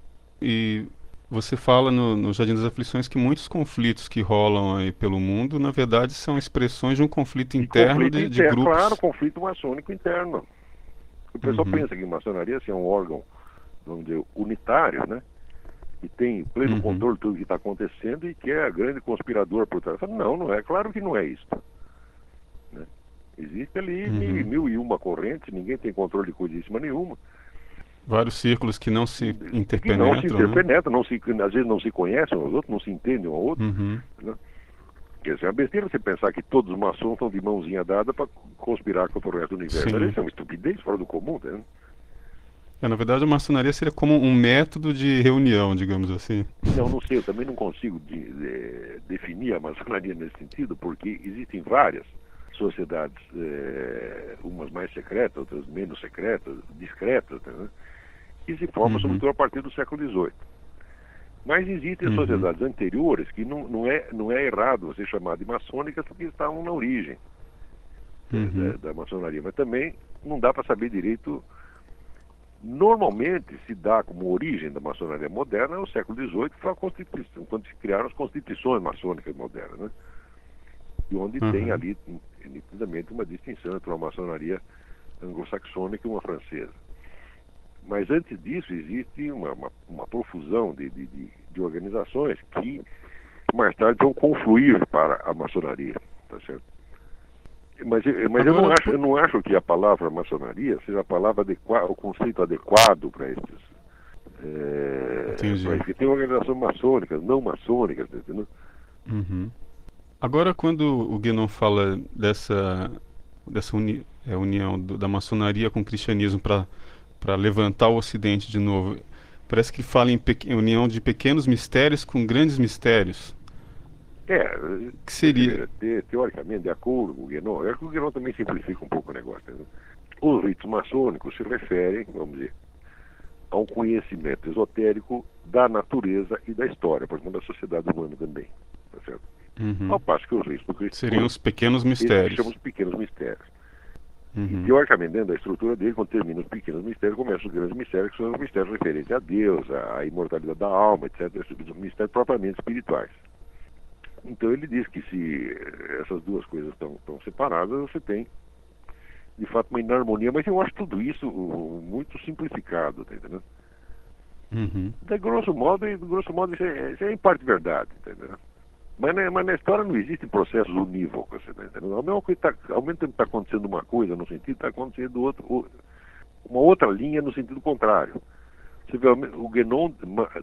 Speaker 1: E você fala no, no Jardim das Aflições que muitos conflitos que rolam aí pelo mundo, na verdade, são expressões de um conflito
Speaker 2: De
Speaker 1: interno
Speaker 2: conflito
Speaker 1: de, de
Speaker 2: interno, claro,
Speaker 1: grupos.
Speaker 2: conflito maçônico interno. O pessoal
Speaker 1: Uhum.
Speaker 2: pensa que maçonaria assim, é um órgão, vamos dizer, unitário, né? Que tem pleno
Speaker 1: Uhum.
Speaker 2: controle de tudo que está acontecendo e que é a grande conspirador por trás. Não, não é. Claro que não é isso. Né? Existe ali mil,
Speaker 1: Uhum.
Speaker 2: mil e uma correntes, ninguém tem controle de coisíssima nenhuma.
Speaker 1: Vários círculos que não se
Speaker 2: Que não se
Speaker 1: interpenetram, né?
Speaker 2: interpenetram, não se, às vezes não se conhecem uns outros, não se entendem um ao outro.
Speaker 1: Uhum.
Speaker 2: Né? Quer dizer, é uma besteira você pensar que todos os maçons estão de mãozinha dada para conspirar contra o resto do universo.
Speaker 1: Sim.
Speaker 2: Isso é uma estupidez fora do comum, né?
Speaker 1: É, na verdade, a maçonaria seria como um método de reunião, digamos assim.
Speaker 2: Não, não sei, eu também não consigo de, de, definir a maçonaria nesse sentido, porque existem várias sociedades, é, umas mais secretas, outras menos secretas, discretas, né, que se formam
Speaker 1: Uhum.
Speaker 2: sobretudo a partir do século dezoito. Mas existem
Speaker 1: Uhum.
Speaker 2: sociedades anteriores que não, não, é, não é errado você chamar de maçônicas porque estavam na origem é,
Speaker 1: Uhum.
Speaker 2: da, da maçonaria, mas também não dá para saber direito. Normalmente se dá como origem da maçonaria moderna o século dezoito, que foi a Constituição, quando se criaram as constituições maçônicas modernas, né? E onde
Speaker 1: Uhum.
Speaker 2: tem ali nitidamente uma distinção entre uma maçonaria anglo-saxônica e uma francesa. Mas antes disso existe uma, uma, uma profusão de, de, de, de organizações que mais tarde vão confluir para a maçonaria, tá certo? Mas, mas eu, não
Speaker 1: Agora,
Speaker 2: acho, eu não acho que a palavra maçonaria seja a palavra adequada, o conceito adequado para esses. É,
Speaker 1: entendi.
Speaker 2: porque tem organizações maçônicas, não maçônicas, entendeu?
Speaker 1: Uhum. Agora, quando o Guénon fala dessa, dessa uni, é, união do, da maçonaria com o cristianismo para para levantar o Ocidente de novo, parece que fala em, pequ- união de pequenos mistérios com grandes mistérios.
Speaker 2: É,
Speaker 1: O que
Speaker 2: deixa eu
Speaker 1: seria?
Speaker 2: ver, te, teoricamente, de acordo com o Guénon, é que o Guénon também simplifica um pouco o negócio, entendeu? Os ritos maçônicos se referem, vamos dizer, a um conhecimento esotérico da natureza e da história, por exemplo, da sociedade humana também, tá certo?
Speaker 1: Uhum.
Speaker 2: Ao passo que os ritos do
Speaker 1: Seriam os
Speaker 2: cristianismo,
Speaker 1: pequenos
Speaker 2: esses se chamam
Speaker 1: mistérios.
Speaker 2: os pequenos mistérios. E,
Speaker 1: Uhum.
Speaker 2: teoricamente, dentro da estrutura dele, quando termina os pequenos mistérios, começam os grandes mistérios, que são os mistérios referentes a Deus, à imortalidade da alma, etcétera. Os mistérios propriamente espirituais. Então ele diz que se essas duas coisas estão, estão separadas, você tem, de fato, uma inarmonia. Mas eu acho tudo isso muito simplificado, tá entendendo?
Speaker 1: Uhum.
Speaker 2: De grosso modo, de grosso modo isso, é, isso é em parte verdade, entendeu? Mas, né, mas na história não existem processos unívocos, você tá entendendo? Ao mesmo, tá, ao mesmo tempo que está acontecendo uma coisa no sentido, está acontecendo outro, uma outra linha no sentido contrário. Você vê, o Guénon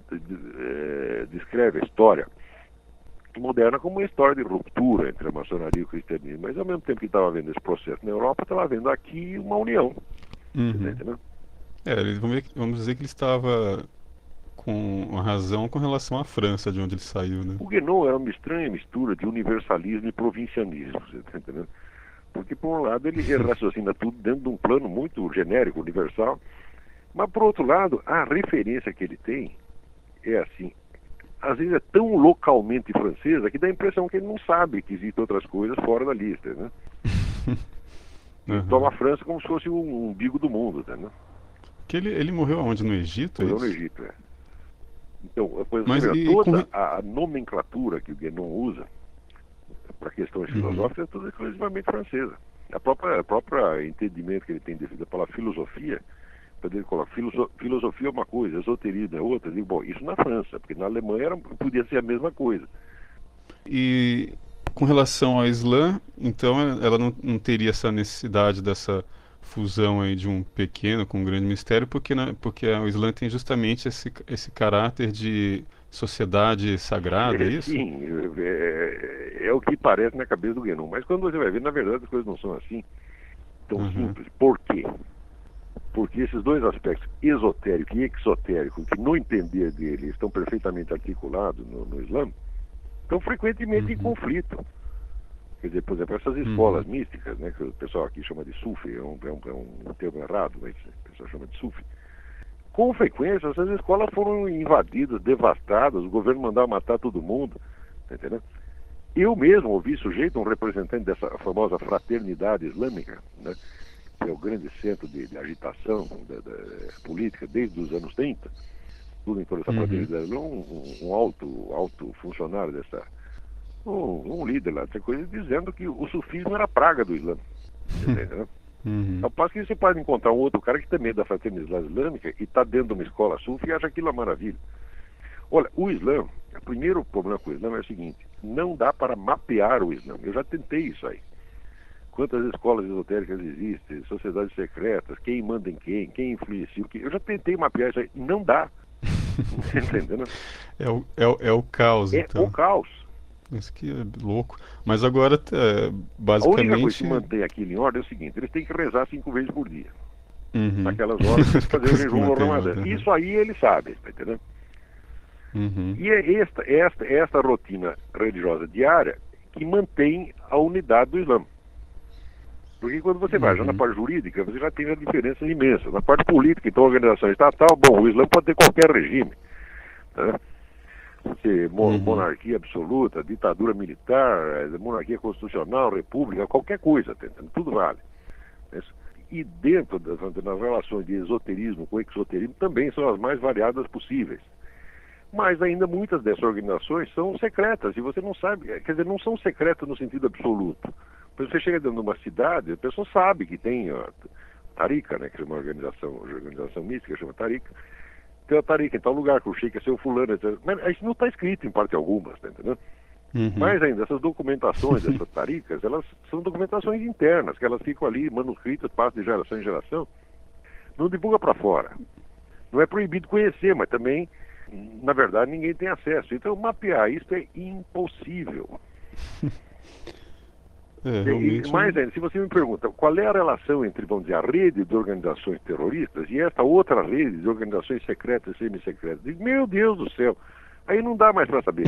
Speaker 2: é, descreve a história moderna como uma história de ruptura entre a maçonaria e o cristianismo, mas ao mesmo tempo que estava vendo esse processo na Europa, estava vendo aqui uma união.
Speaker 1: Uhum.
Speaker 2: Você tá entendendo?
Speaker 1: É, ele- vamos ver que- vamos dizer que ele estava com uma razão com relação à França, de onde ele saiu, né?
Speaker 2: O Guénon era uma estranha mistura de universalismo e provincianismo, você está entendendo? Porque, por um lado, ele raciocina tudo dentro de um plano muito genérico, universal, mas, por outro lado, a referência que ele tem é assim, às vezes é tão localmente francesa que dá a impressão que ele não sabe que existem outras coisas fora da lista, né? Ele
Speaker 1: Uhum.
Speaker 2: toma a França como se fosse um umbigo do mundo, né?
Speaker 1: Que ele, ele morreu aonde? No Egito, é
Speaker 2: Morreu no
Speaker 1: isso?
Speaker 2: Egito, é. Então, por
Speaker 1: Mas
Speaker 2: exemplo,
Speaker 1: e com...
Speaker 2: toda
Speaker 1: re-
Speaker 2: a nomenclatura que o Guénon usa para questões
Speaker 1: Uhum.
Speaker 2: filosóficas é tudo exclusivamente francesa. A própria, a própria entendimento que ele tem devido pela filosofia Então ele coloca, filoso- filosofia é uma coisa, esoterismo é outra. Eu digo, bom, isso na França, porque na Alemanha era, podia ser a mesma coisa.
Speaker 1: E com relação ao Islã, então ela não, não teria essa necessidade dessa fusão aí de um pequeno com um grande mistério, porque, na- porque o Islã tem justamente esse, esse caráter de sociedade sagrada, é
Speaker 2: É,
Speaker 1: isso?
Speaker 2: sim, é, é o que parece na cabeça do Guénon. Mas quando você vai ver, na verdade as coisas não são assim tão
Speaker 1: Uhum,
Speaker 2: simples. Por quê? Porque esses dois aspectos, esotérico e exotérico, que no entender dele estão perfeitamente articulados no, no Islã, estão frequentemente em
Speaker 1: uhum,
Speaker 2: conflito. Quer dizer, por exemplo, essas escolas
Speaker 1: uhum,
Speaker 2: místicas, né, que o pessoal aqui chama de Sufi, é um, é um, é um termo errado, mas o pessoal chama de Sufi. Com frequência, essas escolas foram invadidas, devastadas, o governo mandava matar todo mundo, tá entendendo? Eu mesmo ouvi sujeito, um representante dessa famosa fraternidade islâmica, né, que é o grande centro de, de agitação da, da, política desde os anos trinta, tudo em toda essa
Speaker 1: uhum.
Speaker 2: fraternidade, um, um, um alto, alto funcionário dessa, um, um líder lá, dessa coisa, dizendo que o sufismo era a praga do Islã. Entendeu?
Speaker 1: Uhum,
Speaker 2: Ao passo que você pode encontrar um outro cara que também é da fraternidade islâmica e está dentro de uma escola sufi e acha aquilo uma maravilha. Olha, o Islã, o primeiro problema com o Islã é o seguinte, não dá para mapear o Islã. Eu já tentei isso aí. Quantas escolas esotéricas existem, sociedades secretas, quem manda em quem, quem influencia o quê. Eu já tentei mapear isso aí. Não dá. Entendeu?
Speaker 1: É o, é, o, é o caos,
Speaker 2: É o
Speaker 1: então.
Speaker 2: caos.
Speaker 1: Isso que é louco. Mas agora, é,
Speaker 2: A única coisa que
Speaker 1: basicamente.
Speaker 2: mantém aquilo em ordem é o seguinte, eles têm que rezar cinco vezes por dia.
Speaker 1: Uhum.
Speaker 2: Naquelas horas tem que
Speaker 1: Única
Speaker 2: fazer o
Speaker 1: coisa que
Speaker 2: jejum no
Speaker 1: mantém em
Speaker 2: Ramadã.
Speaker 1: ordem.
Speaker 2: Isso aí eles sabem, tá entendendo?
Speaker 1: Uhum.
Speaker 2: E é esta, esta, esta rotina religiosa diária que mantém a unidade do Islã. Porque quando você vai já na
Speaker 1: Uhum.
Speaker 2: parte jurídica, você já tem uma diferença imensa. Na parte política, então, a organização estatal, bom, o Islã pode ter qualquer regime. Tá? Você,
Speaker 1: Uhum.
Speaker 2: monarquia absoluta, ditadura militar, monarquia constitucional, república, qualquer coisa, tá entendendo? Tudo vale. E dentro das, das relações de esoterismo com exoterismo também são as mais variadas possíveis. Mas ainda muitas dessas organizações são secretas e você não sabe, quer dizer, não são secretas no sentido absoluto. Quando você chega dentro de uma cidade, a pessoa sabe que tem a Tariqa, né, que é uma organização, uma organização mística, chama Tariqa. Tem a Tariqa em tal lugar, que o sheik é seu fulano, etcétera. Mas isso não está escrito em parte alguma, tá entendendo?
Speaker 1: Uhum.
Speaker 2: Mais ainda, essas documentações dessas taricas, elas são documentações internas, que elas ficam ali manuscritas, passam de geração em geração, não divulga para fora. Não é proibido conhecer, mas também, na verdade, ninguém tem acesso. Então, mapear isso é impossível.
Speaker 1: É,
Speaker 2: E, e
Speaker 1: realmente.
Speaker 2: mais ainda, se você me pergunta qual é a relação entre, vamos dizer, a rede de organizações terroristas e esta outra rede de organizações secretas e semi-secretas, digo, meu Deus do céu, aí não dá mais para saber.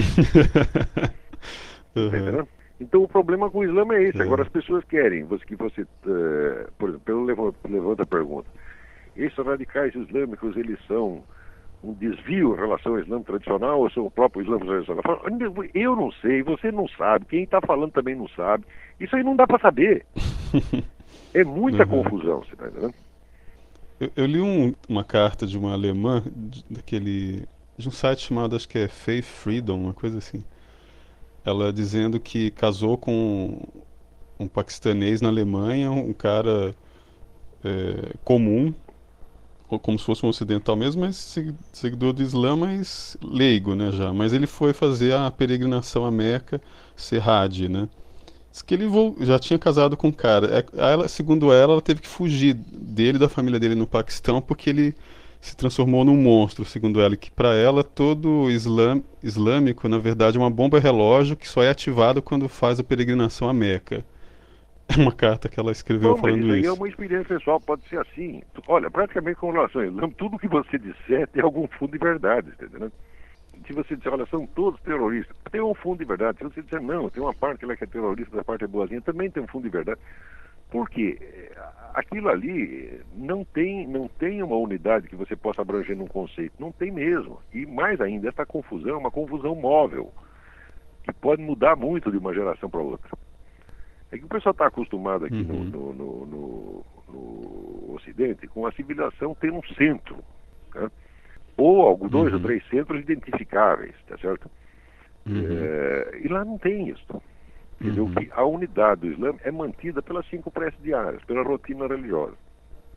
Speaker 1: Uhum.
Speaker 2: Entendeu? Então o problema com o Islã é esse. Agora
Speaker 1: É.
Speaker 2: as pessoas querem você, que você, uh, por exemplo, pelo levanta, levanta a pergunta, esses radicais islâmicos, eles são um desvio em relação ao Islã tradicional ou são o próprio Islã tradicional? Eu não sei, você não sabe, quem está falando também não sabe. Isso aí não dá para saber. É muita
Speaker 1: Uhum.
Speaker 2: confusão, você está entendendo?
Speaker 1: Eu, eu li um- uma carta de uma alemã, de- daquele, de um site chamado, acho que é Faith Freedom, uma coisa assim. Ela dizendo que casou com um paquistanês na Alemanha, um cara é, comum, ou como se fosse um ocidental mesmo, mas segui- seguidor do Islã, mas leigo, né, já. Mas ele foi fazer a peregrinação a Meca, ser Hajj, né? Diz que ele vol- já tinha casado com um cara. É, ela, segundo ela, ela teve que fugir dele, e da família dele no Paquistão, porque ele se transformou num monstro, segundo ela, e que para ela todo islã, islâmico, na verdade, é uma bomba relógio que só é ativado quando faz a peregrinação a Meca. É uma carta que ela escreveu
Speaker 2: Bom, mas
Speaker 1: falando
Speaker 2: isso aí é
Speaker 1: isso.
Speaker 2: uma experiência pessoal, pode ser assim. Olha, praticamente com relação ao Islã, tudo que você disser tem algum fundo de verdade, entendeu? Se você disser, olha, são todos terroristas, tem um fundo de verdade. Se você disser, não, tem uma parte lá que é terrorista, outra parte é boazinha, também tem um fundo de verdade. Por quê? Eh, Aquilo ali não tem, não tem uma unidade que você possa abranger num conceito. Não tem mesmo. E mais ainda, essa confusão é uma confusão móvel, que pode mudar muito de uma geração para outra. É que o pessoal está acostumado aqui no,
Speaker 1: Uhum,
Speaker 2: no, no, no, no Ocidente com a civilização ter um centro, né? Ou algo, dois ou
Speaker 1: uhum,
Speaker 2: três centros identificáveis, tá certo?
Speaker 1: uhum,
Speaker 2: É, e lá não tem isso. Quer dizer, o
Speaker 1: uhum,
Speaker 2: que a unidade do Islã é mantida pelas cinco preces diárias, pela rotina religiosa.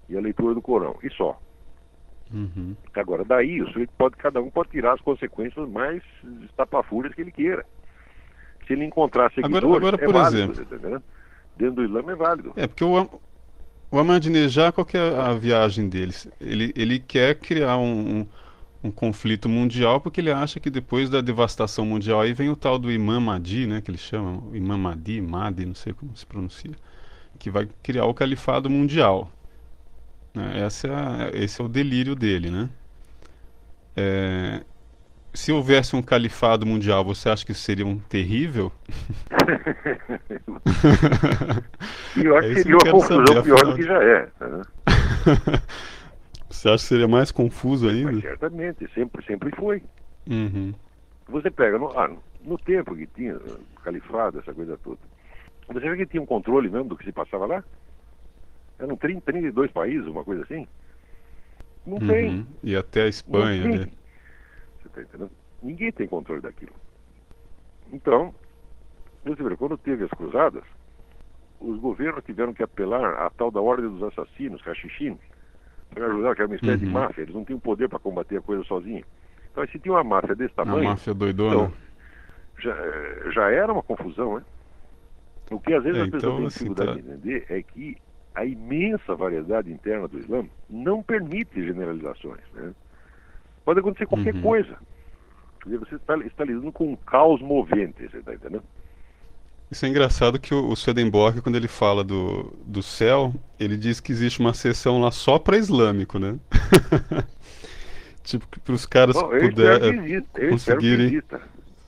Speaker 2: e a leitura do Corão, e só.
Speaker 1: Uhum.
Speaker 2: Agora, daí, o sujeito pode, cada um pode tirar as consequências mais estapafúrias que ele queira. Se ele encontrar seguidores,
Speaker 1: agora, agora,
Speaker 2: é
Speaker 1: por
Speaker 2: válido,
Speaker 1: exemplo,
Speaker 2: tá entendendo? Dentro do Islã é válido.
Speaker 1: É, porque o, o Ahmadinejad, qual que é a viagem deles? Ele, ele quer criar um, um, um conflito mundial porque ele acha que depois da devastação mundial aí vem o tal do Imam Mahdi, né, que eles chamam, o Imam Mahdi, Mahdi, não sei como se pronuncia, que vai criar o califado mundial. Né? Essa é a, esse é o delírio dele, né? É, se houvesse um califado mundial, você acha que isso seria um terrível?
Speaker 2: E eu acho
Speaker 1: É
Speaker 2: que
Speaker 1: isso que
Speaker 2: seria
Speaker 1: eu
Speaker 2: uma
Speaker 1: quero
Speaker 2: confusão
Speaker 1: saber,
Speaker 2: pior
Speaker 1: afinal
Speaker 2: do que
Speaker 1: de-
Speaker 2: já é. Né?
Speaker 1: Você acha que seria mais confuso
Speaker 2: Mas
Speaker 1: ainda?
Speaker 2: certamente, sempre, sempre foi.
Speaker 1: Uhum.
Speaker 2: Você pega, no, ah, no tempo que tinha uh, califado, essa coisa toda, você vê que tinha um controle mesmo do que se passava lá? Eram trinta, trinta e dois países, uma coisa assim? Não tem.
Speaker 1: Uhum. E até a
Speaker 2: Não
Speaker 1: Espanha,
Speaker 2: tem.
Speaker 1: né?
Speaker 2: Você tá entendendo? Ninguém tem controle daquilo. Então, você vê, quando teve as cruzadas, os governos tiveram que apelar à tal da ordem dos assassinos, Rachixin, para ajudar, que era uma espécie de
Speaker 1: Uhum.
Speaker 2: máfia. Eles não tinham poder para combater a coisa sozinhos. Então, se tinha uma máfia desse
Speaker 1: A
Speaker 2: tamanho,
Speaker 1: máfia doidona.
Speaker 2: então, já, já era uma confusão, né? O que às vezes
Speaker 1: É,
Speaker 2: as pessoas
Speaker 1: então,
Speaker 2: têm
Speaker 1: assim,
Speaker 2: dificuldade
Speaker 1: tá-
Speaker 2: de entender é que a imensa variedade interna do Islã não permite generalizações, né? Pode acontecer qualquer
Speaker 1: Uhum.
Speaker 2: coisa. Quer dizer, você está, está lidando com um caos movente, você está entendendo?
Speaker 1: Isso é engraçado que o, o Swedenborg, quando ele fala do, do céu, ele diz que existe uma seção lá só para islâmico, né? Tipo, para os caras
Speaker 2: Bom, eu espero que
Speaker 1: puder,
Speaker 2: exista, eu espero que
Speaker 1: conseguirem.
Speaker 2: exista.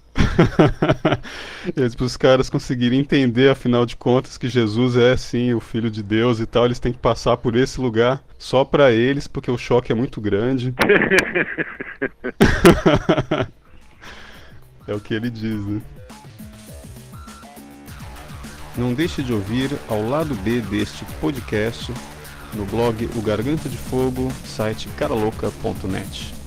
Speaker 1: Eles, para os caras conseguirem entender, afinal de contas, que Jesus é sim o Filho de Deus e tal, eles têm que passar por esse lugar só para eles, porque o choque é muito grande. É o que ele diz, né? Não deixe de ouvir ao lado B deste podcast no blog O Garganta de Fogo, site cara louca ponto net.